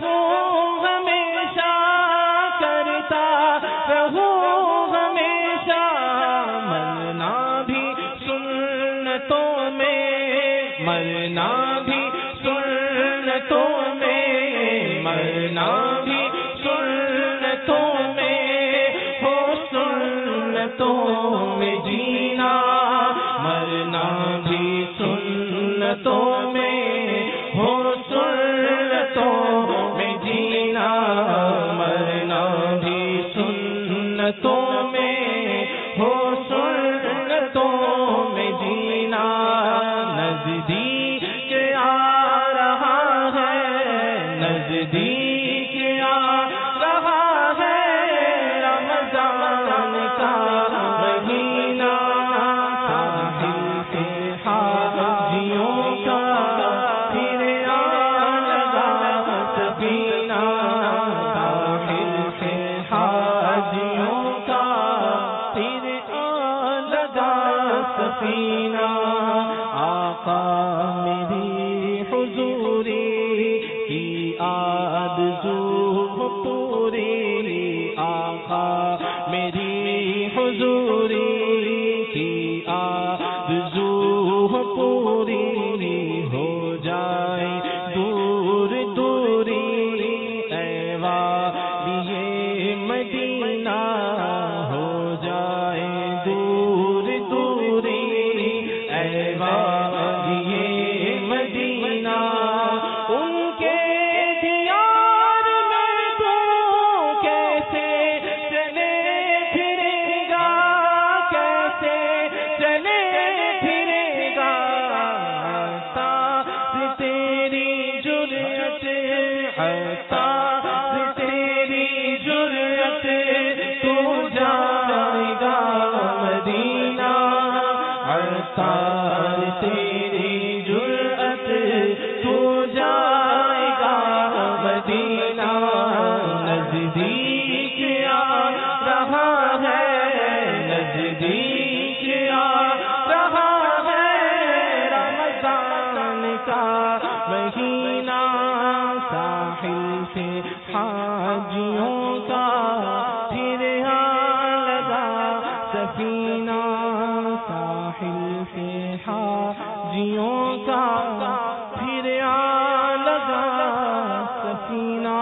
S1: مرنا بھی سنتوں میں ہو سنتوں میں جینا مرنا بھی سنتوں میں ہو سنتوں میں جینا مرنا بھی سنتوں میں ہو سنتوں میں جینا نزدیک آ رہا ہے نزدیک آ رہا ہے رمضان کا مہینہ ساحل سے حاجیوں کا پھر آ لگا سفینہ ساحل سے حاجیوں کا پھر آ لگا سفینہ آقا میری حضوری کی آرزو پوری آقا میری حضوری کی آرزو پوری ہو جائے دور دوری اے والی مدینہ ہو جائے دور دوری اے والی مدینہ ان کے دیار میں تو کیسے چلے پھرے گا کیسے چلے پھرے گا عطا تیری جرأت عطا تیری جرأت تو جائے گا مدینہ عطا تیری جرأت تو جائے گا مدینہ نزدیک آ رہا ہے نزدیک آ رہا ہے رمضان کا مہینہ ساحل سے حاجیوں کا پھر آ لگا سفینہ ساحل سے حاجیوں کا پھر آ لگا سفینہ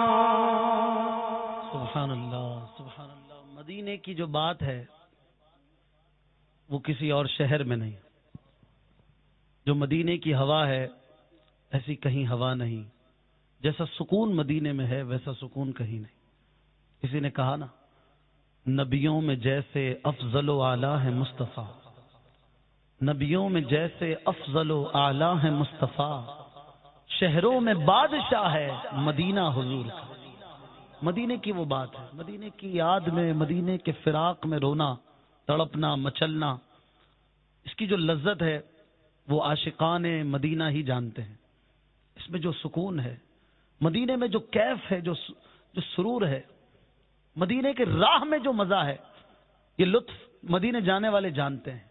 S5: سبحان اللہ سبحان اللہ. مدینے کی جو بات ہے وہ کسی اور شہر میں نہیں. جو مدینے کی ہوا ہے ایسی کہیں ہوا نہیں. جیسا سکون مدینے میں ہے ویسا سکون کہیں نہیں. کسی نے کہا نا نبیوں میں جیسے افضل و اعلیٰ ہے مصطفیٰ نبیوں میں جیسے افضل و اعلیٰ ہے مصطفیٰ شہروں میں بادشاہ ہے مدینہ حضور کا. مدینے کی وہ بات ہے. مدینے کی یاد میں مدینے کے فراق میں رونا تڑپنا مچلنا اس کی جو لذت ہے وہ عاشقان مدینہ ہی جانتے ہیں. اس میں جو سکون ہے مدینے میں جو کیف ہے جو جو سرور ہے مدینے کے راہ میں جو مزہ ہے یہ لطف مدینے جانے والے جانتے ہیں.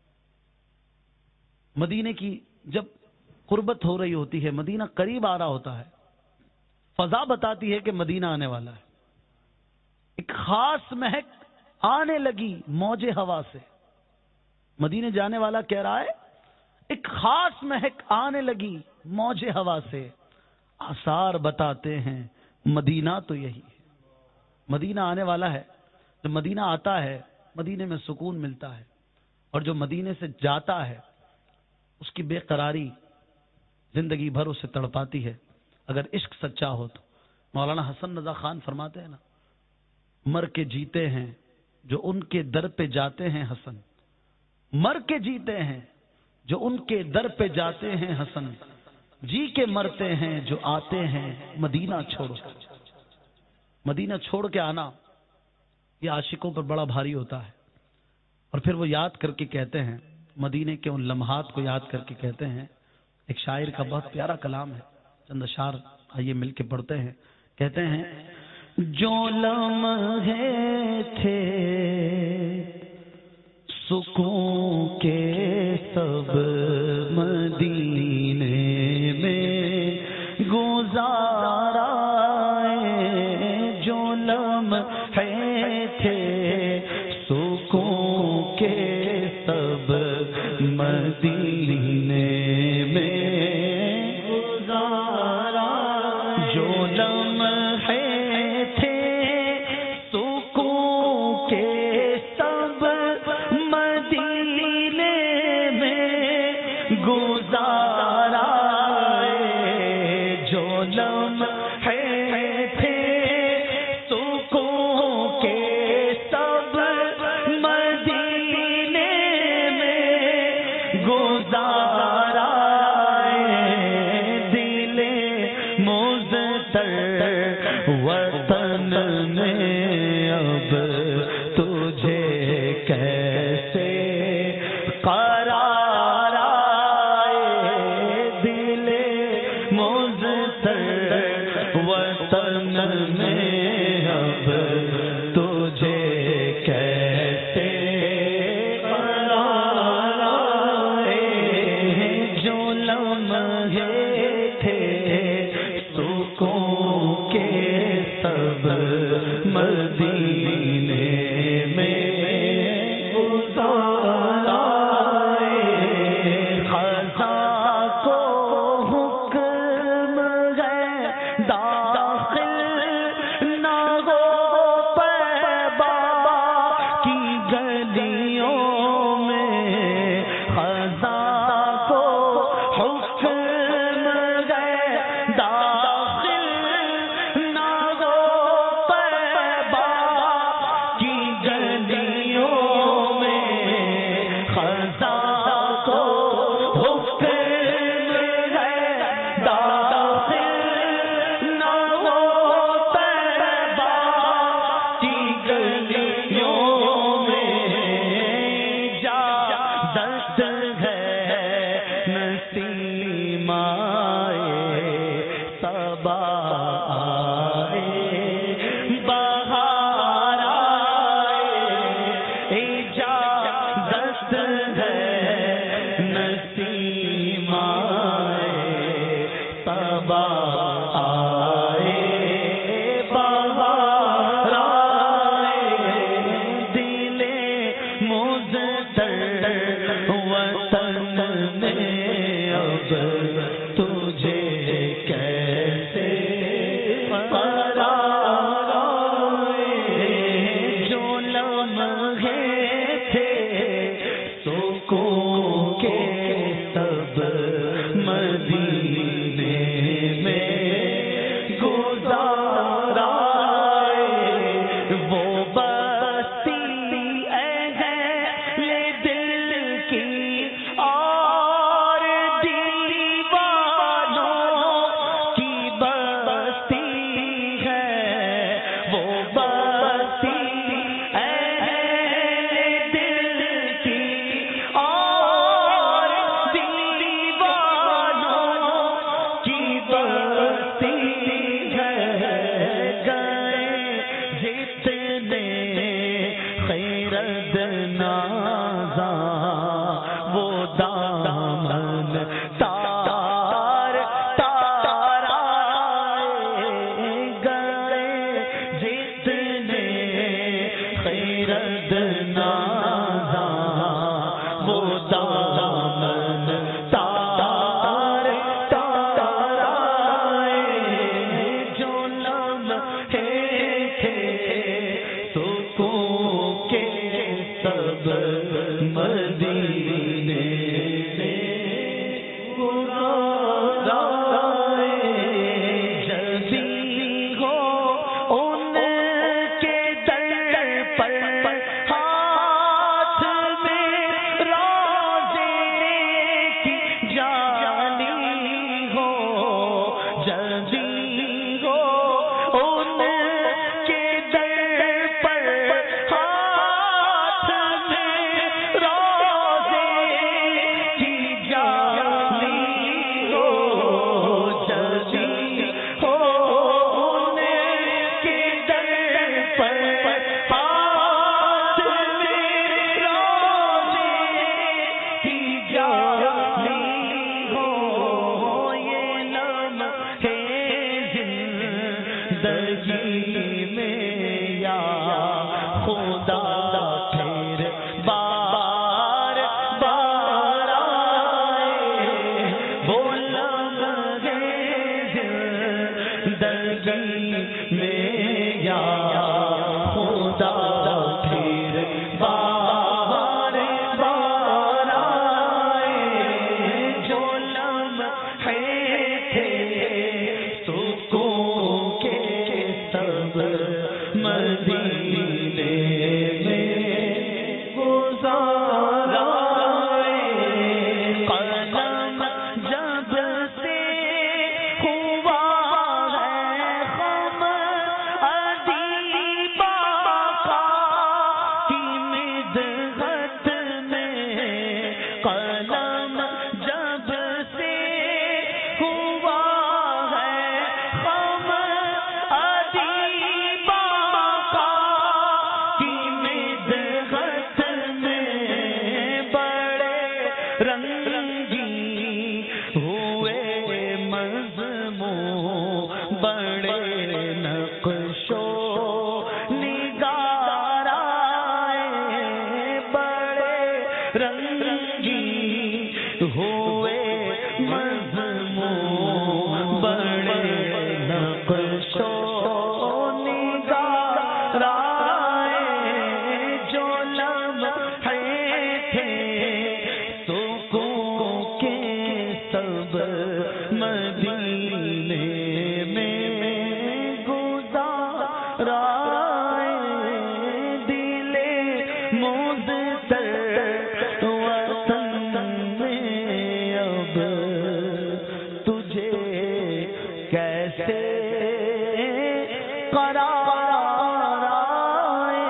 S5: مدینے کی جب قربت ہو رہی ہوتی ہے مدینہ قریب آ رہا ہوتا ہے فضا بتاتی ہے کہ مدینہ آنے والا ہے. ایک خاص مہک آنے لگی موج ہوا سے. مدینے جانے والا کہہ رہا ہے ایک خاص مہک آنے لگی موج ہوا سے آثار بتاتے ہیں مدینہ تو یہی ہے. مدینہ آنے والا ہے. جب مدینہ آتا ہے مدینے میں سکون ملتا ہے اور جو مدینے سے جاتا ہے اس کی بے قراری زندگی بھر اسے تڑپاتی ہے. اگر عشق سچا ہو تو مولانا حسن رضا خان فرماتے ہیں نا مر کے جیتے ہیں جو ان کے در پہ جاتے ہیں حسن مر کے جیتے ہیں جو ان کے در پہ جاتے ہیں حسن جی کے مرتے ہیں جو آتے ہیں مدینہ چھوڑ. مدینہ چھوڑ کے آنا یہ عاشقوں پر بڑا بھاری ہوتا ہے. اور پھر وہ یاد کر کے کہتے ہیں مدینے کے ان لمحات کو یاد کر کے کہتے ہیں. ایک شاعر کا بہت پیارا کلام ہے چند اشعار آئیے مل کے پڑھتے ہیں. کہتے ہیں جو لمحے تھے سکون کے سب مدینے میں گزارا جو لمحے تھے سکون کے سب مدینے میں گزارا جو لمحے
S4: کو
S5: بڑے نقشو نگار آئے، بڑے رنگی ہوئے مضمون، بڑے نقشو نگار آئے، جو لمحے تھے سکون کے سب مدینے میں گزارائے، دل مضطر وطن میں اب تجھے کیسے قرار آئے۔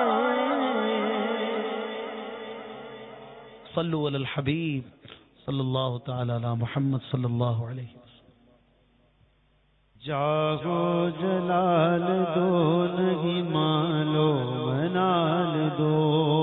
S5: صلو علی الحبیب صلی اللہ تعالی علی محمد صلی اللہ علیہ وسلم۔
S7: جاگو جلال دو نہیں مالو منال دو،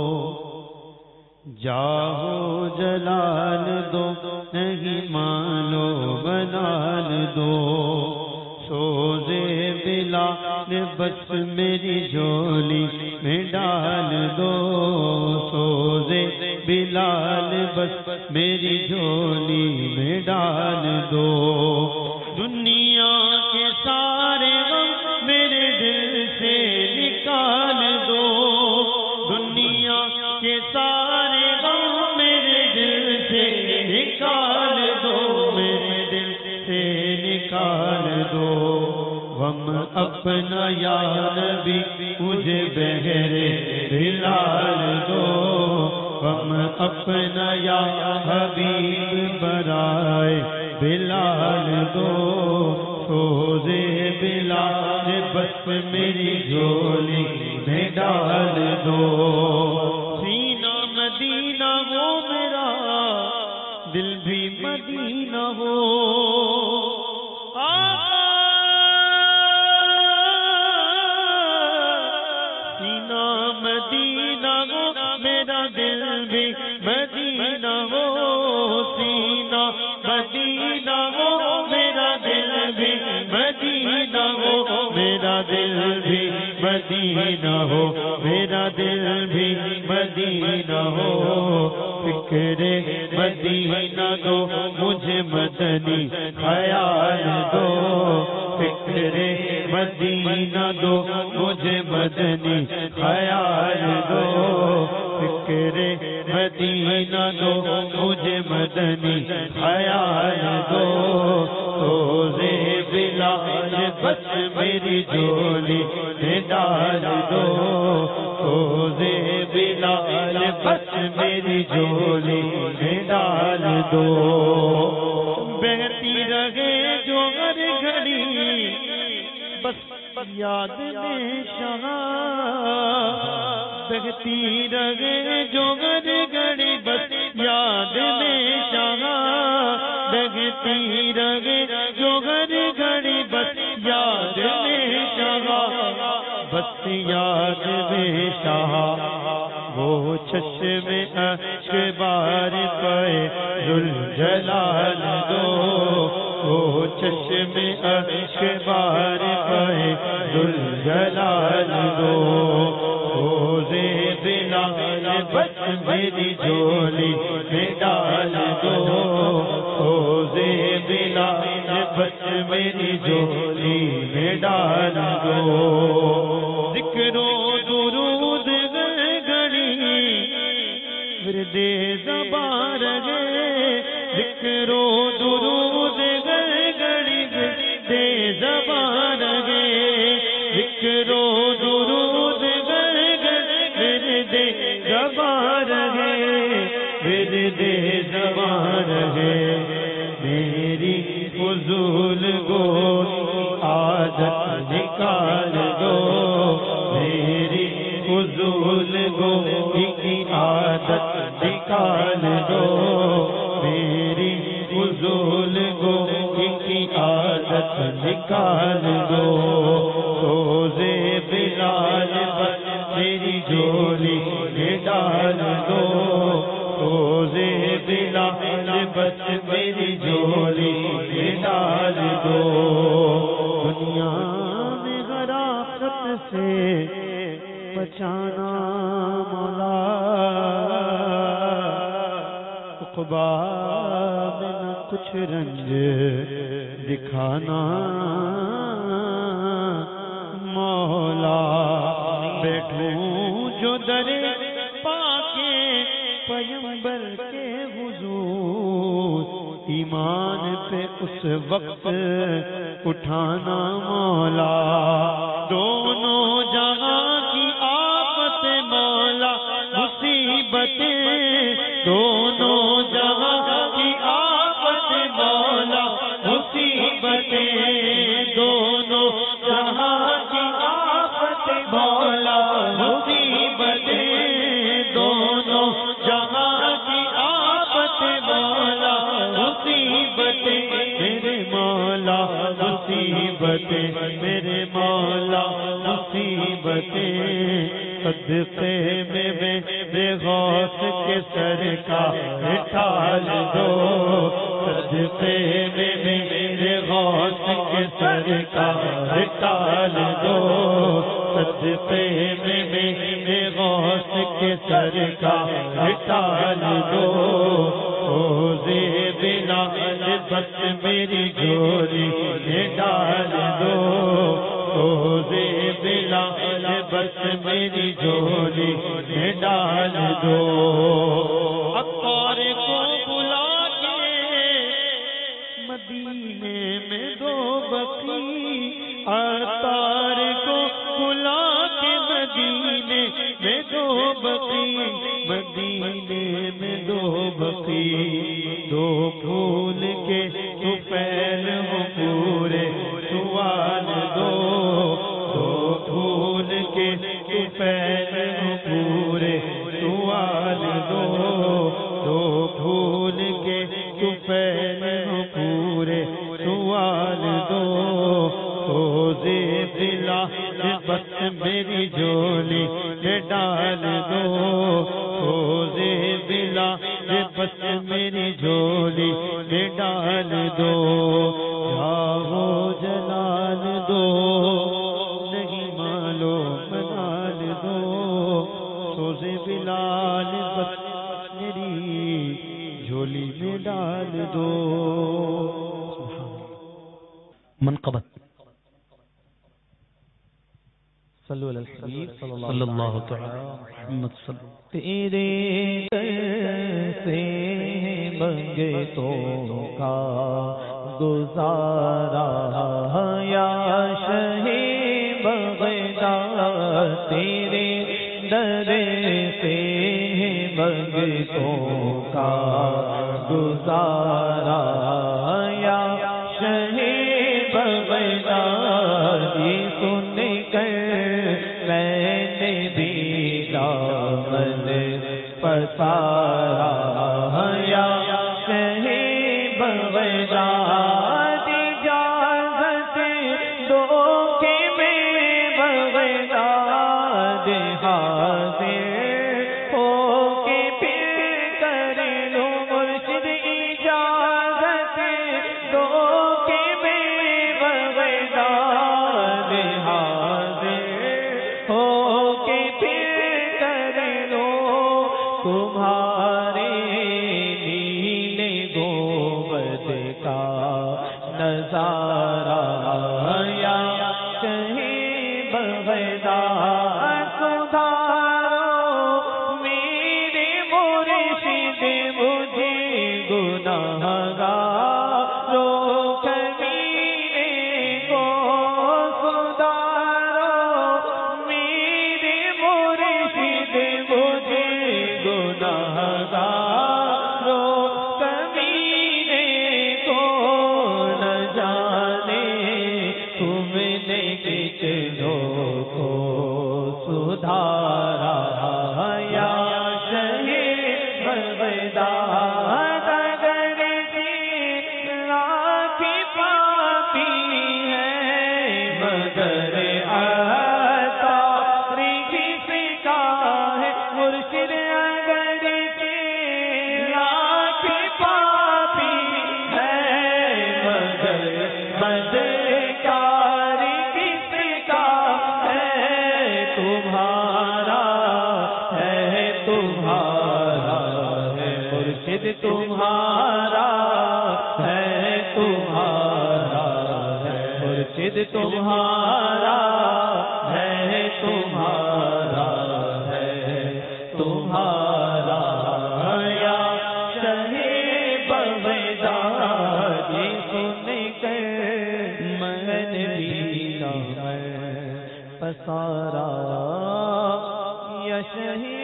S7: جاگو جلال دو نہیں مالو منال دو، سوزے بلال بس میری جھولی میں ڈال دو، سوزے بلال بس میری جھولی میں ڈال دو، دنیا کے سارے غم میرے دل سے نکال دو، دنیا کے سارے غم میرے دل سے نکال دو، میرے دل سے نکال دو، غم اپنا یا نبی مجھے بہرے دلال دو، غم اپنا یا حبیب برائے بلال دو، سوزے بلال بس میری جھولی میں ڈال دو، سینہ مدینہ ہو میرا دل بھی مدینہ ہو، سینہ مدینہ ہو میرا دل بھی مدینہ ہو، سینہ مدینہ ہو میرا دل بھی مدینہ ہو، میرا دل بھی مدینہ ہو، میرا دل بھی مدینہ ہو، فکر مدینہ دو مجھے مدنی خیال دو، فکر مدینہ دو مجھے مدنی خیال دو، فکر مدینہ دو مجھے مدنی خیال دو، سوزے بلال بس میری جھولی میں ڈال دو، سوزے بلال بس میری جھولی میں ڈال دو، بہتی رہے جو ہر گھڑی بس یاد میں شاہ، بہتی رہے جو ہر گھڑی بس یاد میں شاہ، بہتی رہے جو ہر گھڑی بس یاد میں شاہ، بس یاد میں شاہ، وہ چشم اشک بار پائے ذوالجلال دو، وہ چشم اشک بار پائے ذوالجلال دو، روزے بلال بس میری جھولی میں ڈال دو، روزے بلال بس میری جھولی میں ڈال دو، ذکر و درود گھڑی ورد زبان رہے، ذکر و درود گھڑی ورد زبان رہے، ذکر و درود ورد زبان رہے، ورد زبان رہے، میری فضول گو عادت نکال دو، میری فضول گو کی عادت نکال دو، میری فضول گو کی عادت نکال دو، روزے بلال بس میری جھولی میں ڈال دو، روزے بلال بس میری جھولی میں ڈال دو، دنیا بچانا مولا، عقبا میں نہ کچھ رنج دکھانا مولا، بیٹھوں جو در پاکے پیغمبر کے حضور، ایمان پہ اس وقت اٹھانا مولا، دونوں جہاں کی آفت مولا مصیبتیں، دونوں جہاں کی آفت مولا مصیبتیں، دونوں جہاں کی آفت مولا مصیبتیں، دونوں جہاں کی آفت مولا مصیبتیں، میرے مولا مصیبتیں، میرے مولا مصیبتیں، صدقے میں میرے غوث کے سر کا ڈال دو، صدقے میں میرے غوث کے سر کا ڈال دو، صدقے میں میرے غوث کے سر کا ڈال دو، روزے بلا بس میری جولی میں ڈال دو، روزے بلا بس میری جولی میں ڈال دو، عطار کو بلا کے مدینے میں دو بقی، عطار کو بلا کے مدینے میں دو بقی، مدینے میں دو بقی، دو پھول کے سفید ہو پورے سوال دو، دو پھول کے سفید ہو پورے سوال دو، دو پھول کے سفید ہو پورے سوال دو، روزے بلا بس میری جولی میں ڈال دو، روزے بلا بس میری جولی میں ڈال دو، جاؤ جلال دو نہیں مالو منال دو، روزے بلال بس میری جولی میں ڈال دو۔
S5: منقبت
S3: صلو علی الحبیب
S5: صلی اللہ تعالی محمد صلی
S3: تیرے در سے منگتوں کا گزارا یا شہ بغداد، تیرے در سے منگتوں کا گزارا یا شہ بغداد، یہ سن کر میں نے بھی دامن پسارا یا شہ بغداد، اجازت دو کہ میں بغداد حاضر ہو کے پھر کر لوں مرشد، اجازت دو کہ میں بغداد حاضر ہو کے پھر کر لوں تمہارے نیلے گنبد کا نظارہ یا کہیں بغداد، سدھارو میرے مرشد مجھے گناہگار رو کمینے کو، سدھارو میرے مرشد مجھے گناہگار رو کمینے کو، نہ جان
S7: مرشد تمہارا ہے تمہارا ہے مرشد تمہارا ہے تمہارا ہے تمہارا یا شہی بغداد سن کر من بینا پسارا یا شہی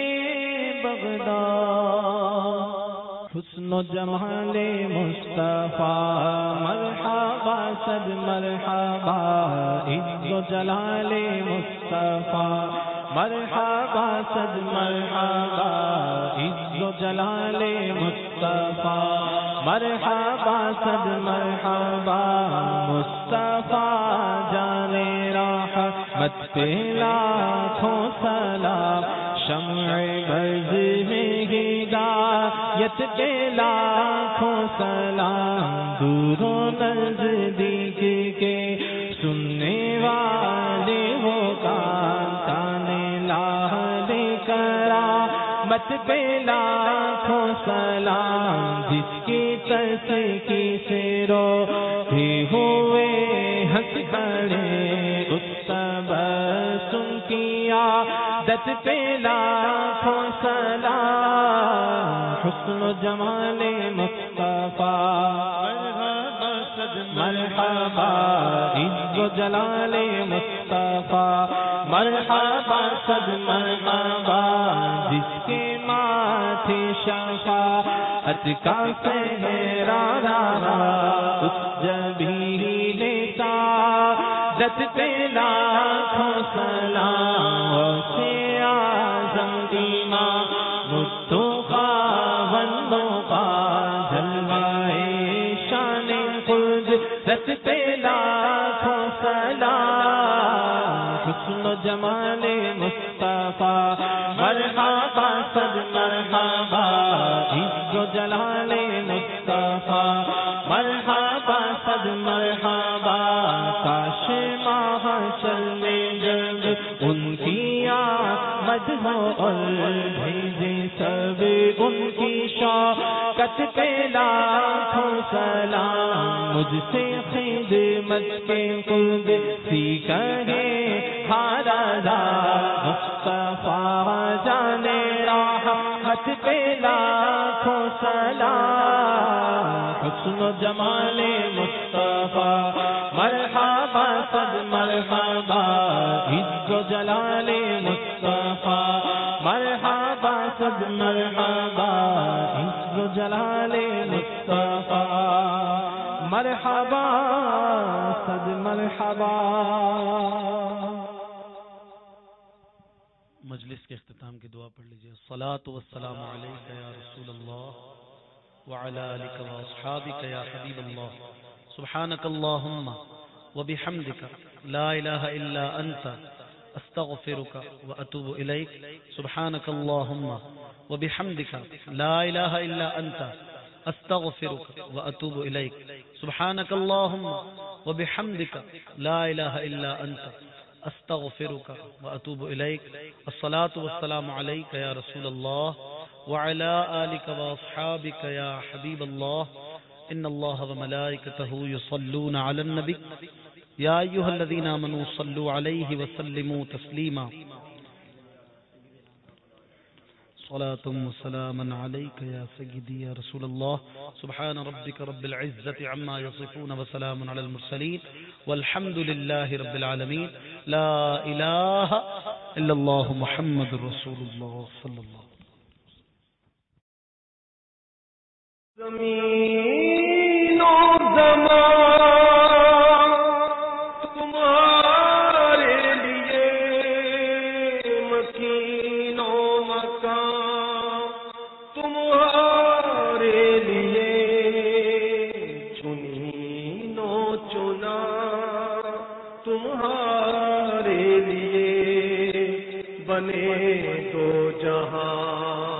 S7: حسن و جمال مصطفیٰ مرحبا صد مرحبا عز و جلال مصطفیٰ مرحبا صد مرحبا عز و جلال مصطفیٰ مرحبا صد مرحبا مصطفیٰ جان رحمت پہ لاکھوں سلام شمع بز میں ہدایت پہ لاکھوں سلام دور و نزدیک کے سننے والے ہو کان تانے لال کرامت پہ لاکھوں سلام جس کی تسکی سے روتے ہوئے ہنس پڑے اس تبسم کی عادت پہ لاکھوں سلام حسن و جمال مصطفیٰ مرحبا عز و جلال مصطفیٰ مرحبا صد مرحبا جس کے ماتھے شفاعت کا سہرا رہا اس جبین سعادت پہ لاکھوں سلام سے اعظم امام مصطفیٰ بندوں کا جلوائے شان قدرت پہ لاکھوں سلام حسن و جمال مصطفیٰ مرحبا صد مرحبا عز و جلال مصطفیٰ مرحبا صد مرحبا کاش محشر میں جب ان کی آمد ہو اور بھیجے سب ان کی شوکت پہ لاکھوں سلام مجھ سے خدمت کے خود سیکھا ہے ہارا مصطفیٰ جانے رحمت پہ لاکھوں سلام حسن و جمال مصطفیٰ مرحبا صد مرحبا عز و جلال مصطفیٰ مرحبا صد مرحبا عز و جلال مصطفیٰ مرحبا صد مرحبا.
S5: مجلس کے اختتام کی دعا پڑھ لیجیے. الصلاۃ والسلام علیک یا رسول اللہ وعلی آلک و اصحابک یا حبیب اللہ. سبحانک اللہم وبحمدک لا الہ الا انت استغفرک واتوب الیک. سبحانک اللہم وبحمدک لا الہ الا انت استغفرک واتوب الیک. سبحانک اللہم وبحمدک لا الہ الا انت استغفرک واتوب الیک. الصلاۃ والسلام علیک یا رسول اللہ وعلی آلک واصحابک یا حبیب اللہ. ان اللہ وملائکتہ یصلون علی النبی یا ایھا الذین آمنوا صلوا علیہ وسلموا تسلیما. صلاة وسلاما علیک یا سیدی یا رسول اللہ. سبحان ربک رب العزة عما یصفون وسلام علی المرسلین والحمد للہ رب العالمین. لا الہ الا اللہ محمد رسول اللہ صلی اللہ.
S7: زمین و زمان تمہارے لیے مکین و مکان تمہارے لیے چنین و چنا تمہارے لیے بنے دو جہاں